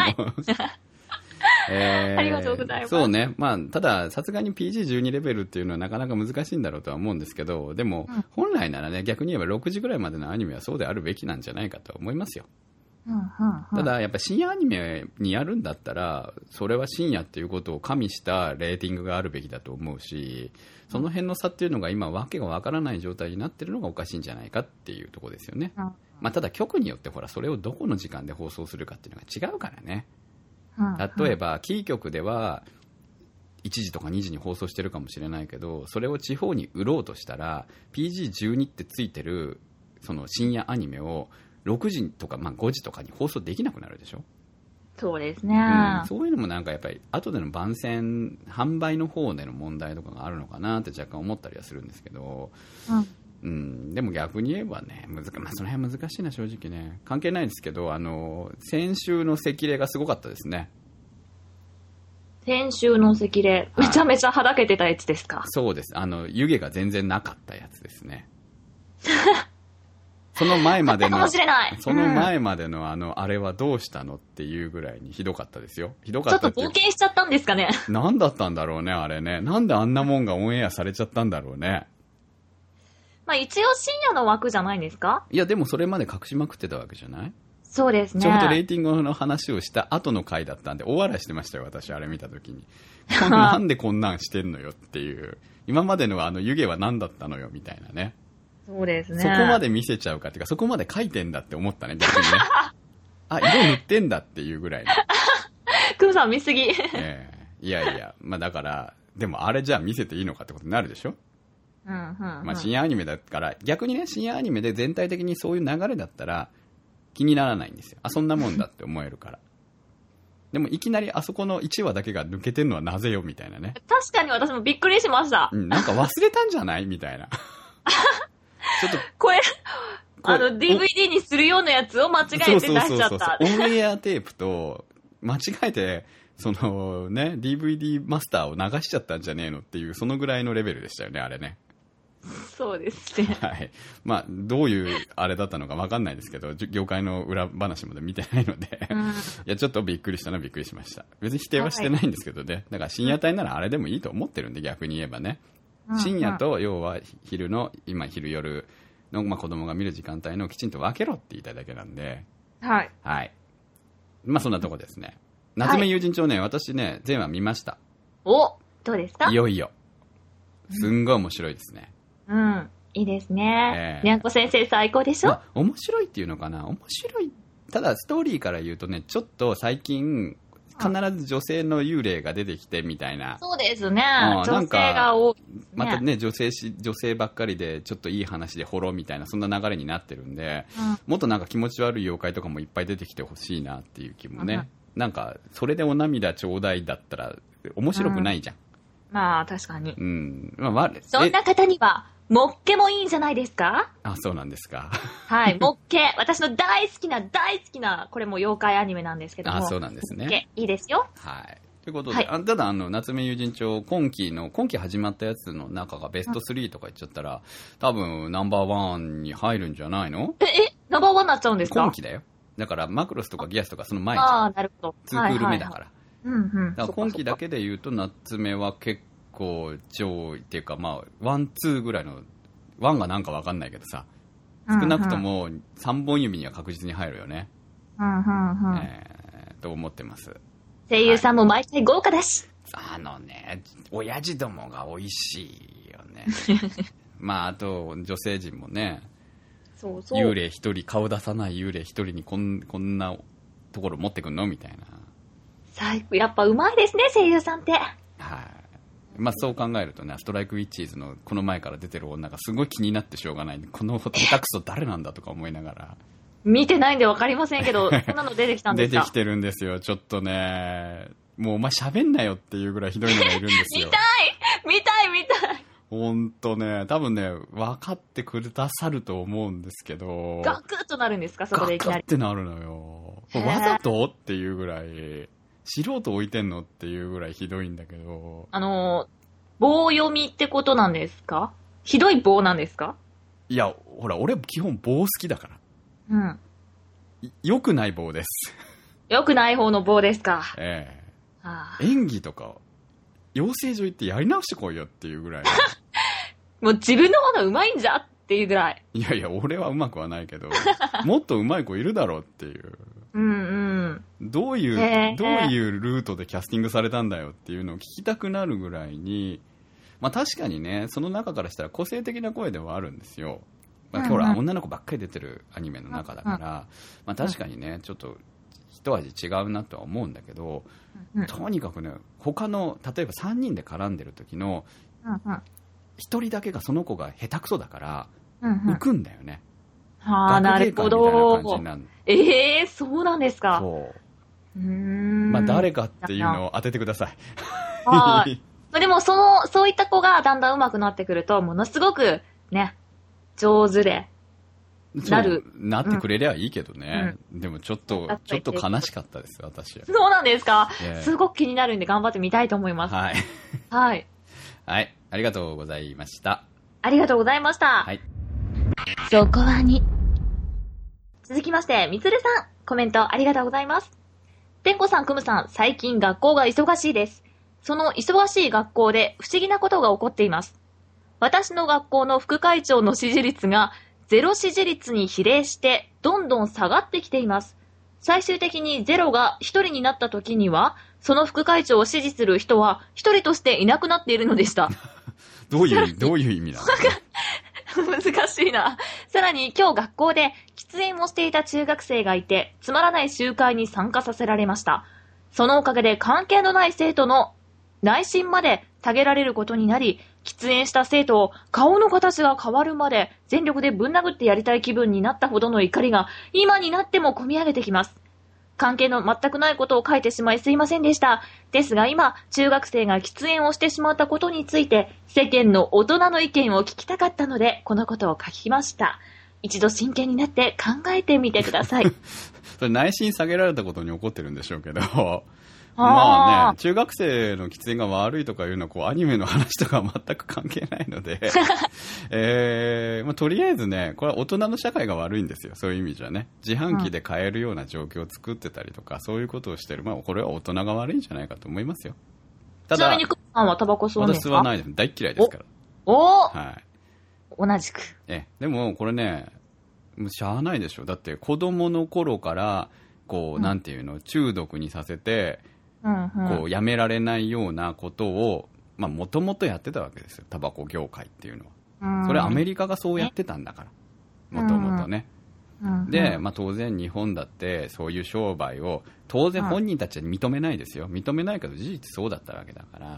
ありがとうございます。 そうね。まあ、ただ、さすがに PG12 レベルっていうのはなかなか難しいんだろうとは思うんですけど、でも、本来ならね、逆に言えば6時ぐらいまでのアニメはそうであるべきなんじゃないかと思いますよ。ただやっぱ深夜アニメにやるんだったらそれは深夜っていうことを加味したレーティングがあるべきだと思うし、その辺の差っていうのが今わけがわからない状態になってるのがおかしいんじゃないかっていうところですよね。まあ、ただ局によってほらそれをどこの時間で放送するかっていうのが違うからね。例えばキー局では1時とか2時に放送してるかもしれないけど、それを地方に売ろうとしたら PG12 ってついてるその深夜アニメを6時とか、5時とかに放送できなくなるでしょ。 そうですね、 そういうのもなんかやっぱり後での番宣販売の方での問題とかがあるのかなって若干思ったりはするんですけど、でも逆に言えばね、その辺難しいな正直ね。関係ないですけど、先週の赤霊がすごかったですね。 先週の赤霊、めちゃめちゃはだけてたやつですか？ そうです。湯気が全然なかったやつですね。その前までの、あれはどうしたのっていうぐらいにひどかったですよ。ひどかったって。 ちょっと冒険しちゃったんですかね。 何だったんだろうね、あれね。なんであんなもんがオンエアされちゃったんだろうね。 まあ一応深夜の枠じゃないんですか？ いや、でもそれまで隠しまくってたわけじゃない？ そうですね。 ちょうどレーティングの話をした後の回だったんで、大笑いしてましたよ、私、あれ見たときに。なんでこんなんしてんのよっていう。今までの湯気は何だったのよ、みたいなね。 そうですね。 そこまで見せちゃうかっていうか、そこまで書いてんだって思ったね、逆にね。あ、色塗ってんだっていうぐらいの。 クムさん見すぎ。 いやいや、まあだから、でもあれじゃあ見せていいのかってことになるでしょ？まあ深夜アニメだから、逆にね、深夜アニメで全体的にそういう流れだったら、気にならないんですよ。あ、そんなもんだって思えるから。でもいきなりあそこの1話だけが抜けてんのはなぜよみたいなね。 確かに私もびっくりしました。 なんか忘れたんじゃないみたいな。ちょっとこれDVD にするようなやつを間違えて出しちゃった。 オンエアテープと間違えてそのね DVD マスターを流しちゃったんじゃねえのっていうそのぐらいのレベルでしたよね、あれね。 そうですね。 はい。まあ、どういうあれだったのかわかんないですけど、業界の裏話まで見てないので、いや、ちょっとびっくりしたのはびっくりしました。別に否定はしてないんですけどね。だから深夜帯ならあれでもいいと思ってるんで、逆に言えばね。深夜と、要は昼夜の、まあ、子供が見る時間帯のきちんと分けろって言いたいだけなんで、 はい。 はい。まあ、そんなとこですね。夏目友人帳ね、私ね、全話見ました。 お、どうですか？ いよいよ。すんごい面白いですね。 いいですね。にゃんこ先生最高でしょ？ まあ、面白いっていうのかな。面白い。ただストーリーから言うとね、ちょっと最近必ず女性の幽霊が出てきてみたいな。 そうですね。女性が多い、ね。 またね、女性ばっかりでちょっといい話でほろみたいなそんな流れになってるんで、もっとなんか気持ち悪い妖怪とかもいっぱい出てきてほしいなっていう気もね。なんかそれでお涙ちょうだいだったら面白くないじゃん。 まあ確かに。 まあ、 そんな方にはもっけもいいんじゃないですか？ あ、そうなんですか。 はい、もっけ。私の大好きな、これも妖怪アニメなんですけども。 あ、そうなんですね。もっけ、 いいですよ。 はい。ということで、ただ夏目友人帳、今期始まったやつの中がベスト3とか言っちゃったら、多分ナンバーワンに入るんじゃないの？ ナンバーワンになっちゃうんですか？ 今期だよ。だからマクロスとかギアスとかその前じゃん。 ああ、なるほど。 2クール目だから。だから今期だけで言うと夏目は結構上位っていうか、まあ、ワン、ツーぐらいの、ワンがなんかわかんないけどさ、少なくとも3本指には確実に入るよね。と思ってます。 声優さんも毎回豪華だし。 親父どもが美味しいよね。まあ、あと、女性陣もね、 そうそう。 幽霊一人、顔出さない幽霊一人にこんなところ持ってくんのみたいな。 やっぱうまいですね、声優さんって。はい。 まあそう考えるとね、ストライクウィッチーズのこの前から出てる女がすごい気になってしょうがないんで、この下手くそ誰なんだとか思いながら。見てないんで分かりませんけど、そんなの出てきたんですか？ 出てきてるんですよ、ちょっとね。もうお前喋んなよっていうぐらいひどいのがいるんですよ。 見たいほんとね、多分ね、分かってくださると思うんですけど。 ガクッとなるんですか？そこでいきなり。 ガクってなるのよ。わざとっていうぐらい、素人置いてんのっていうぐらいひどいんだけど。 棒読みってことなんですか？ひどい棒なんですか？ いや、ほら、俺基本棒好きだから。良くない棒です。 良くない方の棒ですか？ 演技とか、養成所行ってやり直してこいよっていうぐらい。 もう自分の方が上手いんじゃっていうぐらい。 いや、俺は上手くはないけど、もっと上手い子いるだろうっていう。どういうルートでキャスティングされたんだよっていうのを聞きたくなるぐらいに、まあ確かにね、その中からしたら個性的な声ではあるんですよ。まあ、今日は女の子ばっかり出てるアニメの中だから、まあ確かにね、ちょっと一味違うなとは思うんだけど、とにかくね、他の、例えば3人で絡んでる時の、1人だけがその子が下手くそだから、浮くんだよね。 なるほど。 感じなんそうなんですか。 そう。まあ誰かっていうのを当ててください。 でもそういった子がだんだん上手くなってくると、ものすごくね、上手でなってくれりゃいいけどね。でもちょっと悲しかったです、私は。 そうなんですか。すごく気になるんで頑張ってみたいと思います。はい。 はい。はい。ありがとうございました。 ありがとうございました。はい。そこはに。続きまして、みつるさん、コメントありがとうございます。てんこさん、くむさん、最近学校が忙しいです。その忙しい学校で不思議なことが起こっています。 私の学校の副会長の支持率がゼロ支持率に比例してどんどん下がってきています。最終的にゼロが1人になった時には、その副会長を支持する人は1人としていなくなっているのでした。 どういう意味なの？ 難しいな。さらに今日学校で喫煙をしていた中学生がいて、つまらない集会に参加させられました。そのおかげで関係のない生徒の内心まで下げられることになり、喫煙した生徒を顔の形が変わるまで全力でぶん殴ってやりたい気分になったほどの怒りが今になっても込み上げてきます。関係の全くないことを書いてしまいすいませんでした。ですが今、中学生が喫煙をしてしまったことについて、世間の大人の意見を聞きたかったので、このことを書きました。一度真剣になって考えてみてください。 それ内心下げられたことに怒ってるんでしょうけど、まあね、中学生の喫煙が悪いとかいうのはこうアニメの話とかは全く関係ないので、まあ、とりあえずね、これは大人の社会が悪いんですよ。そういう意味じゃね、自販機で買えるような状況を作ってたりとか、そういうことをしてる、まあこれは大人が悪いんじゃないかと思いますよ。 ただちなみにクッさんはタバコ吸わないですか？ 私吸わないです。大嫌いですから。 はい。同じく。 でもこれね、もうしゃあないでしょ。だって子供の頃からこう、なんていうの、中毒にさせて、こうやめられないようなことをもともとやってたわけですよ、タバコ業界っていうのは。それはアメリカがそうやってたんだからもともとね。で、当然日本だってそういう商売を当然本人たちは認めないですよ。認めないけど事実そうだったわけだから、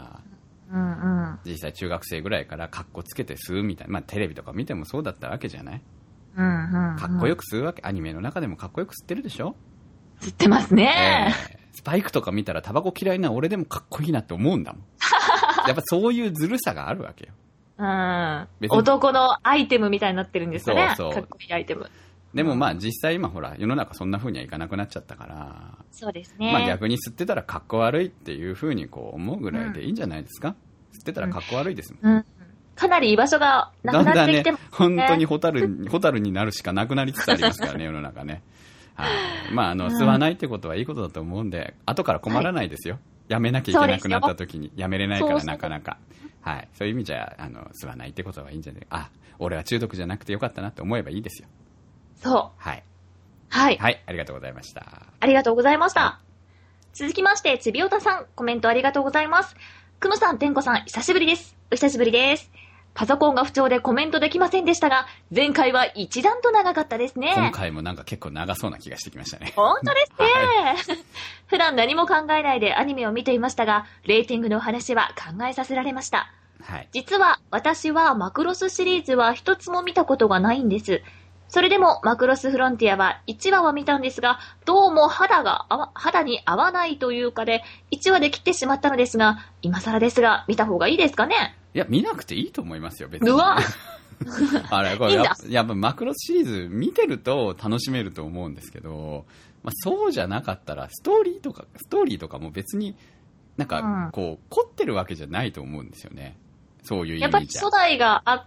実際中学生ぐらいからカッコつけて吸うみたいな、テレビとか見てもそうだったわけじゃない。かっこよく吸うわけ。アニメの中でもかっこよく吸ってるでしょ。 吸ってますね。 スパイクとか見たらタバコ嫌いな俺でもかっこいいなって思うんだもん。やっぱそういうずるさがあるわけよ。 男のアイテムみたいになってるんですよね。 そうかっこいいアイテム。 でも実際今ほら世の中そんな風にはいかなくなっちゃったから、 そうですね。 逆に吸ってたらかっこ悪いっていう風にこう思うぐらいでいいんじゃないですか。吸ってたらかっこ悪いですもん。 かなり居場所がなくなってきてますね。 本当にホタルになるしかなくなりつつありますからね、世の中ね。吸わないってことはいいことだと思うんで、後から困らないですよ。やめなきゃいけなくなった時にやめれないからなかなか。そういう意味じゃ吸わないってことはいいんじゃない。俺は中毒じゃなくてよかったなって思えばいいですよ。 そう。 はい、ありがとうございました。 ありがとうございました。続きましてちびおたさん、コメントありがとうございます。くむさん、てんこさん、久しぶりです。お久しぶりです。パソコンが不調でコメントできませんでしたが、前回は一段と長かったですね。 今回もなんか結構長そうな気がしてきましたね。 本当ですね。普段何も考えないでアニメを見ていましたが、レーティングの話は考えさせられました。実は私はマクロスシリーズは一つも見たことがないんです。それでもマクロスフロンティアは1話は見たんですが、どうも肌に合わないというかで、1話で切ってしまったのですが、今更ですが見た方がいいですかね？ いや、見なくていいと思いますよ、別に。 うわこれやっぱマクロスシリーズ見てると楽しめると思うんですけど、そうじゃなかったらストーリーとかも別になんかこう、凝ってるわけじゃないと思うんですよね。そういう意味じゃ。 やっぱり初代があって、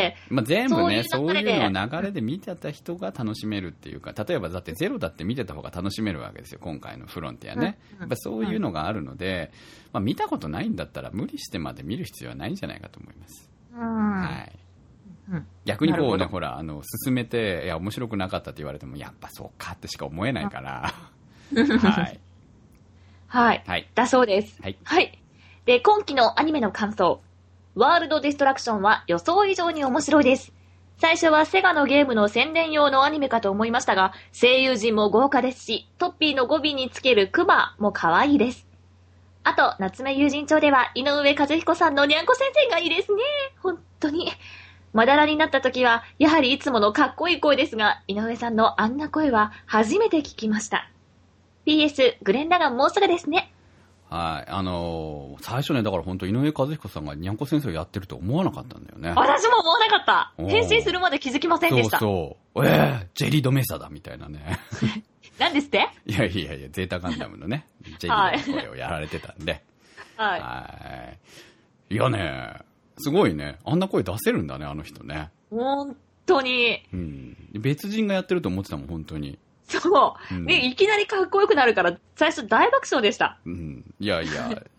全部ね、そういうのを流れで見てた人が楽しめるっていうか、例えばだってゼロだって見てた方が楽しめるわけですよ、今回のフロンティアね。やっぱそういうのがあるので、見たことないんだったら無理してまで見る必要はないんじゃないかと思います。逆にこうね、ほら進めて、いや面白くなかったって言われても、やっぱそうかってしか思えないから。 だそうです。で、今期のアニメの感想。ワールドディストラクションは予想以上に面白いです。最初はセガのゲームの宣伝用のアニメかと思いましたが、声優陣も豪華ですし、トッピーの語尾につけるクマも可愛いです。あと、夏目友人帳では井上和彦さんのにゃんこ先生がいいですね。本当に。まだらになった時は、やはりいつものかっこいい声ですが、井上さんのあんな声は初めて聞きました。PS、グレン・ラガンもうすぐですね。 最初ね、だから本当井上和彦さんがにゃんこ先生をやってると思わなかったんだよね。 私も思わなかった。変身するまで気づきませんでした。 ジェリードメサだみたいなね。 何ですって？ いや、ゼータガンダムのね、ジェリーの声をやられてたんで。いやね、すごいね。あんな声出せるんだね、あの人ね。 本当に。 別人がやってると思ってたもん、本当に。 そう。いきなりかっこよくなるから、最初大爆笑でした。 いや、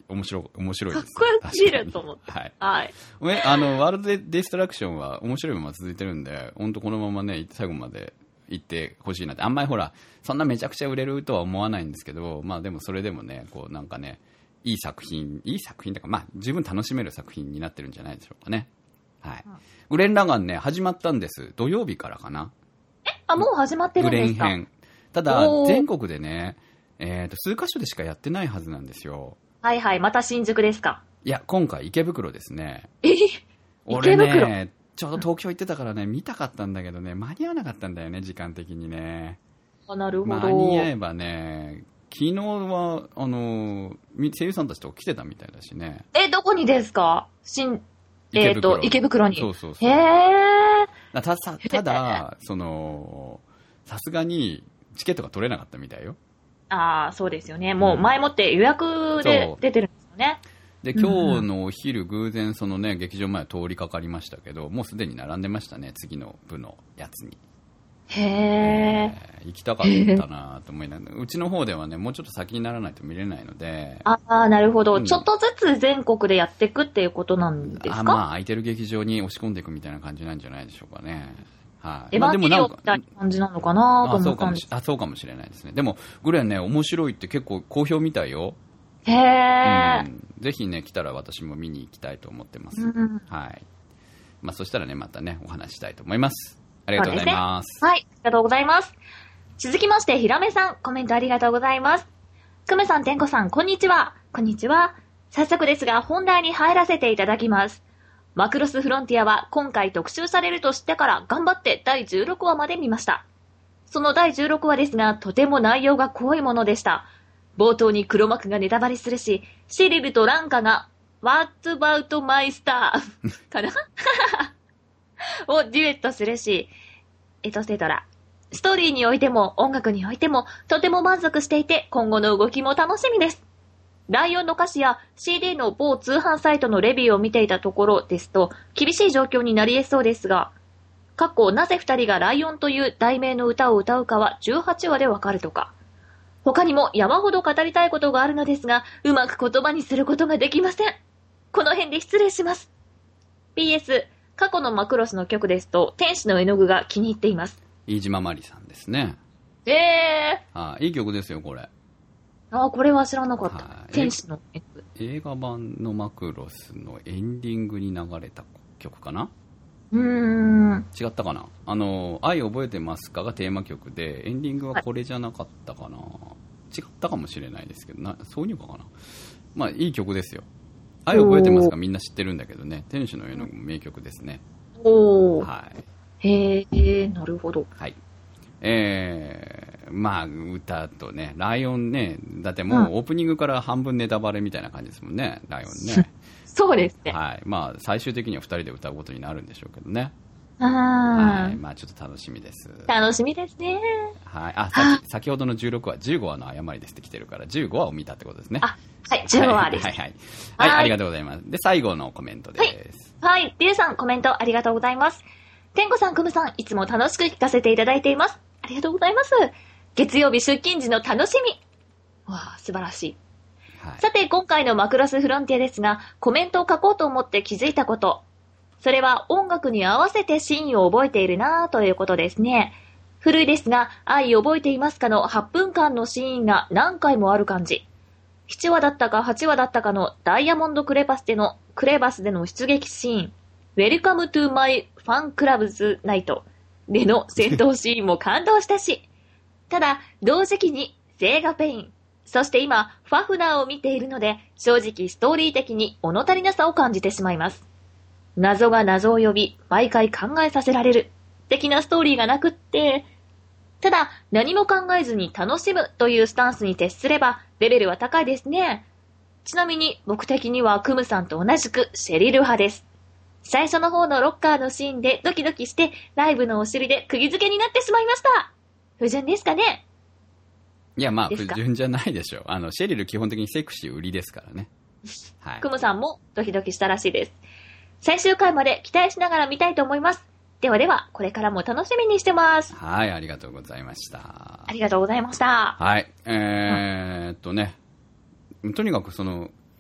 面白いです。 かっこよすぎると思って。 はい。 はい。 ワールドデストラクションは面白いまま続いてるんで、本当このままね、最後まで行ってほしいなって。あんまりほら、そんなめちゃくちゃ売れるとは思わないんですけど、まあでもそれでもね、こうなんかね、いい作品とか、まあ十分楽しめる作品になってるんじゃないでしょうかね。はい。グレン・ラガンね、始まったんです。土曜日からかな。 もう始まってるんですか？ グレン編。ただ、全国でね、数カ所でしかやってないはずなんですよ。 はいはい、また新宿ですか？ いや、今回池袋ですね。 俺ね、ちょうど東京行ってたからね、見たかったんだけどね、間に合わなかったんだよね、時間的にね。 なるほど。 間に合えばね、昨日は、声優さんたちと来てたみたいだしね。 どこにですか？池袋に。 そう。 へー。 ただ、さすがにチケットが取れなかったみたいよ。 そうですよね。もう前もって予約で出てるんですよね。 で、今日のお昼偶然劇場前通りかかりましたけど、もうすでに並んでましたね、次の部のやつに。 へー。 行きたかったなと思いながら、うちの方ではね、もうちょっと先にならないと見れないので。 なるほど。ちょっとずつ全国でやっていくっていうことなんですか？ まあ、空いてる劇場に押し込んでいくみたいな感じなんじゃないでしょうかね。はい。 エヴァンゲリオンみたいな感じなのかなと思ったんです。 そうかもしれないですね。でも、グレンね、面白いって結構好評みたいよ。 へー。 ぜひね、来たら私も見に行きたいと思ってます。はい。まあ、そしたらね、またね、お話したいと思います。ありがとうございます。 はい、ありがとうございます。続きまして、ひらめさん、コメントありがとうございます。くむさん、てんこさん、こんにちは。こんにちは。早速ですが、本題に入らせていただきます。マクロスフロンティアは今回特集されると知ってから頑張って第16話まで見ました。その第16話ですが、とても内容が濃いものでした。冒頭に黒幕がネタバレするし、シリルとランカが What about my star? かなをデュエットするし、エトセトラ。ストーリーにおいても音楽においてもとても満足していて、今後の動きも楽しみです。ライオンの歌詞や CD の某通販サイトのレビューを見ていたところですと、厳しい状況になり得そうですが、なぜ二人がライオンという題名の歌を歌うかは18話でわかるとか。他にも山ほど語りたいことがあるのですが、うまく言葉にすることができません。この辺で失礼します。PS、過去のマクロスの曲ですと、天使の絵の具が気に入っています。 飯島まりさんですね。いい曲ですよ、これ。 これは知らなかった。天使の絵の具。 映画版のマクロスのエンディングに流れた曲かな？違ったかな？愛覚えてますかがテーマ曲で、エンディングはこれじゃなかったかな？違ったかもしれないですけど、挿入歌かな？まあ、いい曲ですよ。愛覚えてますかみんな知ってるんだけどね、天使の絵の具も名曲ですね。はい。 へー、なるほど。 はい。まあ、歌とね、ライオンね、だってもうオープニングから半分ネタバレみたいな感じですもんね、ライオンね。 そうですね。 はい。まあ、最終的には2人で歌うことになるんでしょうけどね。 はい。 まあ、ちょっと楽しみです。 楽しみですね。 はい。先ほどの16話、15話の誤りですって来てるから、15話を見たってことですね。 はい、15話です。 はい、ありがとうございます。で、最後のコメントです。 はい、リュウさん、コメントありがとうございます。天狗さん、クムさん、いつも楽しく聞かせていただいています。ありがとうございます。月曜日出勤時の楽しみ。わあ、素晴らしい。さて、今回のマクロスフロンティアですが、コメントを書こうと思って気づいたこと。それは音楽に合わせてシーンを覚えているなぁということですね。古いですが、愛覚えていますかの8分間のシーンが何回もある感じ。7話だったか8話だったかのダイヤモンドクレバスでの出撃シーン。Welcome to my fan club's night での戦闘シーンも感動したし。ただ、同時期にセーガペイン。そして今、ファフナーを見ているので、正直ストーリー的に物足りなさを感じてしまいます。謎が謎を呼び、毎回考えさせられる。的なストーリーがなくって、ただ、何も考えずに楽しむというスタンスに徹すれば、レベルは高いですね。ちなみに、僕的にはクムさんと同じくシェリル派です。最初の方のロッカーのシーンでドキドキして、ライブのお尻で釘付けになってしまいました。不純ですかね？ いや、まあ、不純じゃないでしょう。シェリル基本的にセクシー売りですからね。はい。 クムさんもドキドキしたらしいです。最終回まで期待しながら見たいと思います。では、これからも楽しみにしてます。 はい、ありがとうございました。 ありがとうございました。 はい。とにかく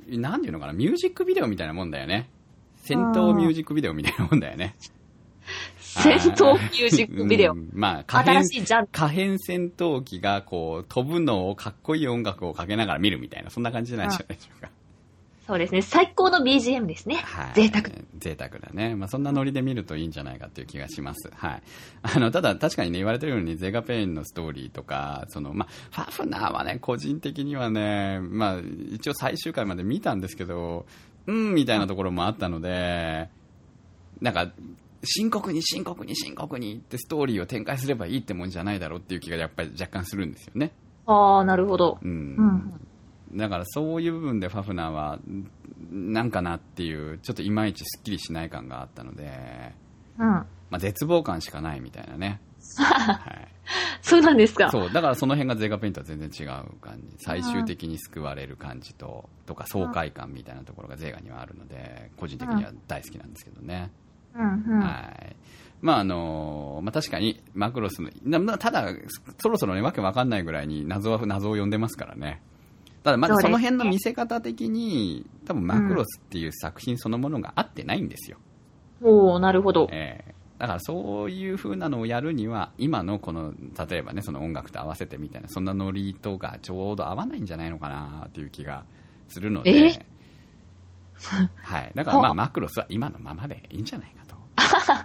なんていうのかな、ミュージックビデオみたいなもんだよね。戦闘ミュージックビデオみたいなもんだよね。 戦闘ミュージックビデオ。 まあ、 新しいジャンル。 可変戦闘機がこう飛ぶのをかっこいい音楽をかけながら見るみたいな、そんな感じじゃないでしょうか。 そうですね。最高の BGM ですね。 はい。 贅沢。 贅沢だね。まあ、そんなノリで見るといいんじゃないかっていう気がします。はい。ただ確かにね、言われてるようにゼガペインのストーリーとか、まあ、ファフナーはね、個人的にはね、まあ、一応最終回まで見たんですけど、みたいなところもあったので、なんか、深刻にってストーリーを展開すればいいってもんじゃないだろうっていう気がやっぱり若干するんですよね。 ああ、なるほど。 だからそういう部分でファフナーはなんかなっていうちょっといまいちすっきりしない感があったので、まあ、絶望感しかないみたいなね。はい、 そうなんですか。 そうだからその辺がゼガペインとは全然違う感じ、最終的に救われる感じとか爽快感みたいなところがゼガにはあるので、個人的には大好きなんですけどね。はい。まあまあ、確かにマクロスのただそろそろねわけわかんないぐらいに謎を呼んでますからね。ただまだその辺の見せ方的に多分マクロスっていう作品そのものが合ってないんですよ。 おー、なるほど。 だからそういう風なのをやるには今のこの例えばねその音楽と合わせてみたいなそんなノリとがちょうど合わないんじゃないのかなっていう気がするので、はい、だからまあマクロスは今のままでいいんじゃないかと。はい、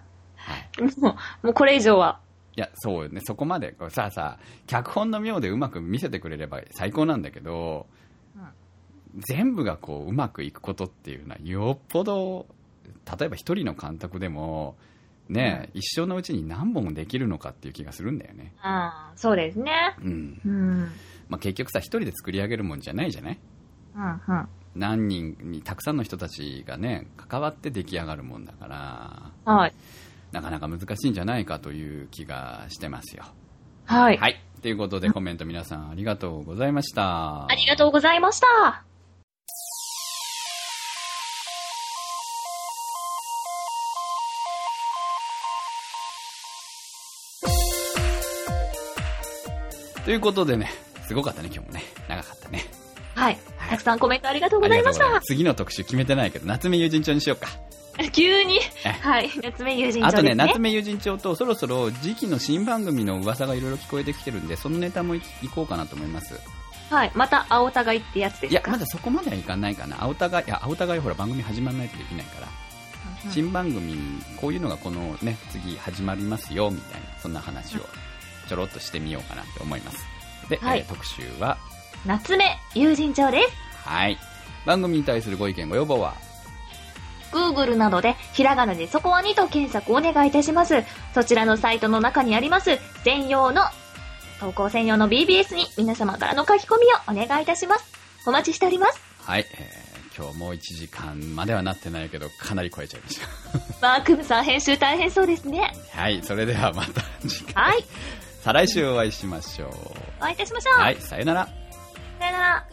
もうこれ以上は。 いやそうね、そこまでさ脚本の妙でうまく見せてくれれば最高なんだけど、全部がこううまくいくことっていうのはよっぽど例えば一人の監督でもね、一生のうちに何本もできるのかっていう気がするんだよね。 そうですね。 まあ、結局さ一人で作り上げるもんじゃないじゃない。何人にたくさんの人たちがね関わって出来上がるもんだから、はい、なかなか難しいんじゃないかという気がしてますよ。 はい。 はい。ということでコメント皆さんありがとうございました。 ありがとうございました。 ということでね、すごかったね今日もね、長かったね。 はい。たくさんコメントありがとうございました。 次の特集決めてないけど、夏目友人帳にしようか。 急に。はい。夏目友人帳ですね。 あとね、夏目友人帳とそろそろ次期の新番組の噂がいろいろ聞こえてきてるんで、そのネタも行こうかなと思います。 はい。また青互いってやつですか？ いや、まだそこまではいかないかな。青互いほら番組始まらないとできないから。新番組、こういうのがこのね、次始まりますよ、みたいな、そんな話をちょろっとしてみようかなと思います。で、特集は夏目友人帳です。 はい。番組に対するご意見ご要望は Google などでひらがなでそこはにと検索をお願いいたします。そちらのサイトの中にあります投稿専用の BBS に皆様からの書き込みをお願いいたします。お待ちしております。 はい、今日もう1時間まではなってないけどかなり超えちゃいましたマークムさん編集大変そうですね。 はい、それではまた次回、 はい、 再来週お会いしましょう。 お会いいたしましょう。 はい、さよなら。 さよなら。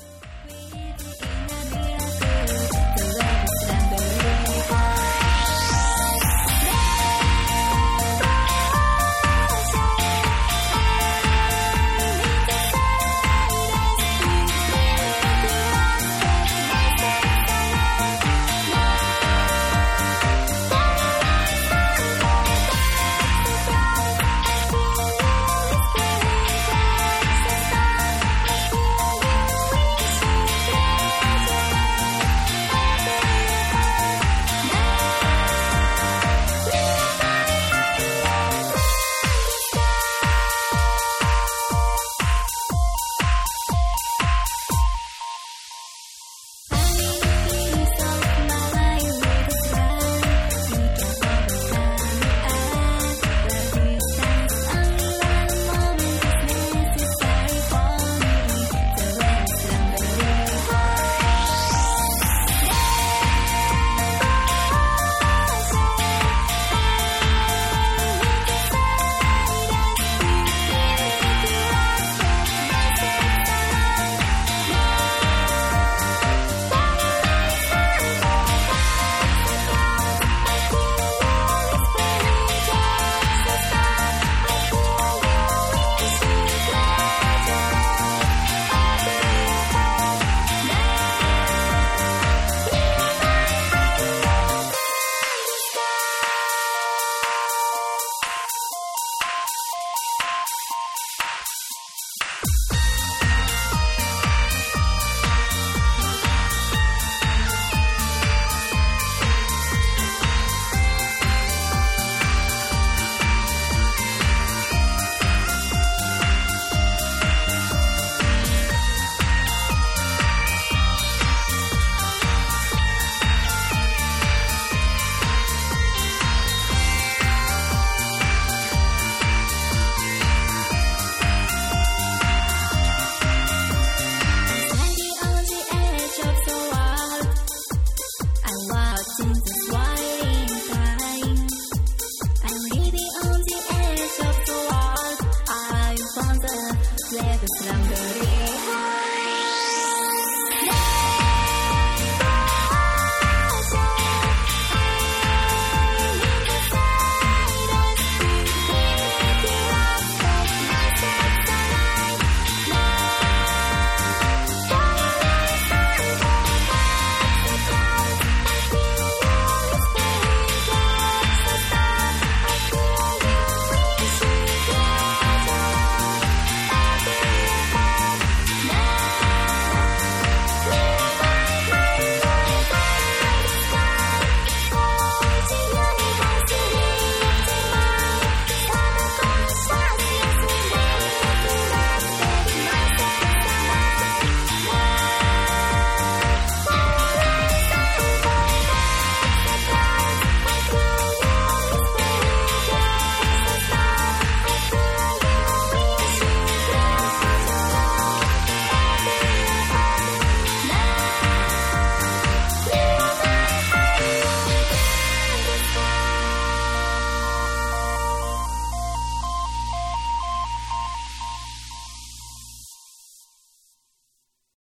Let us slumber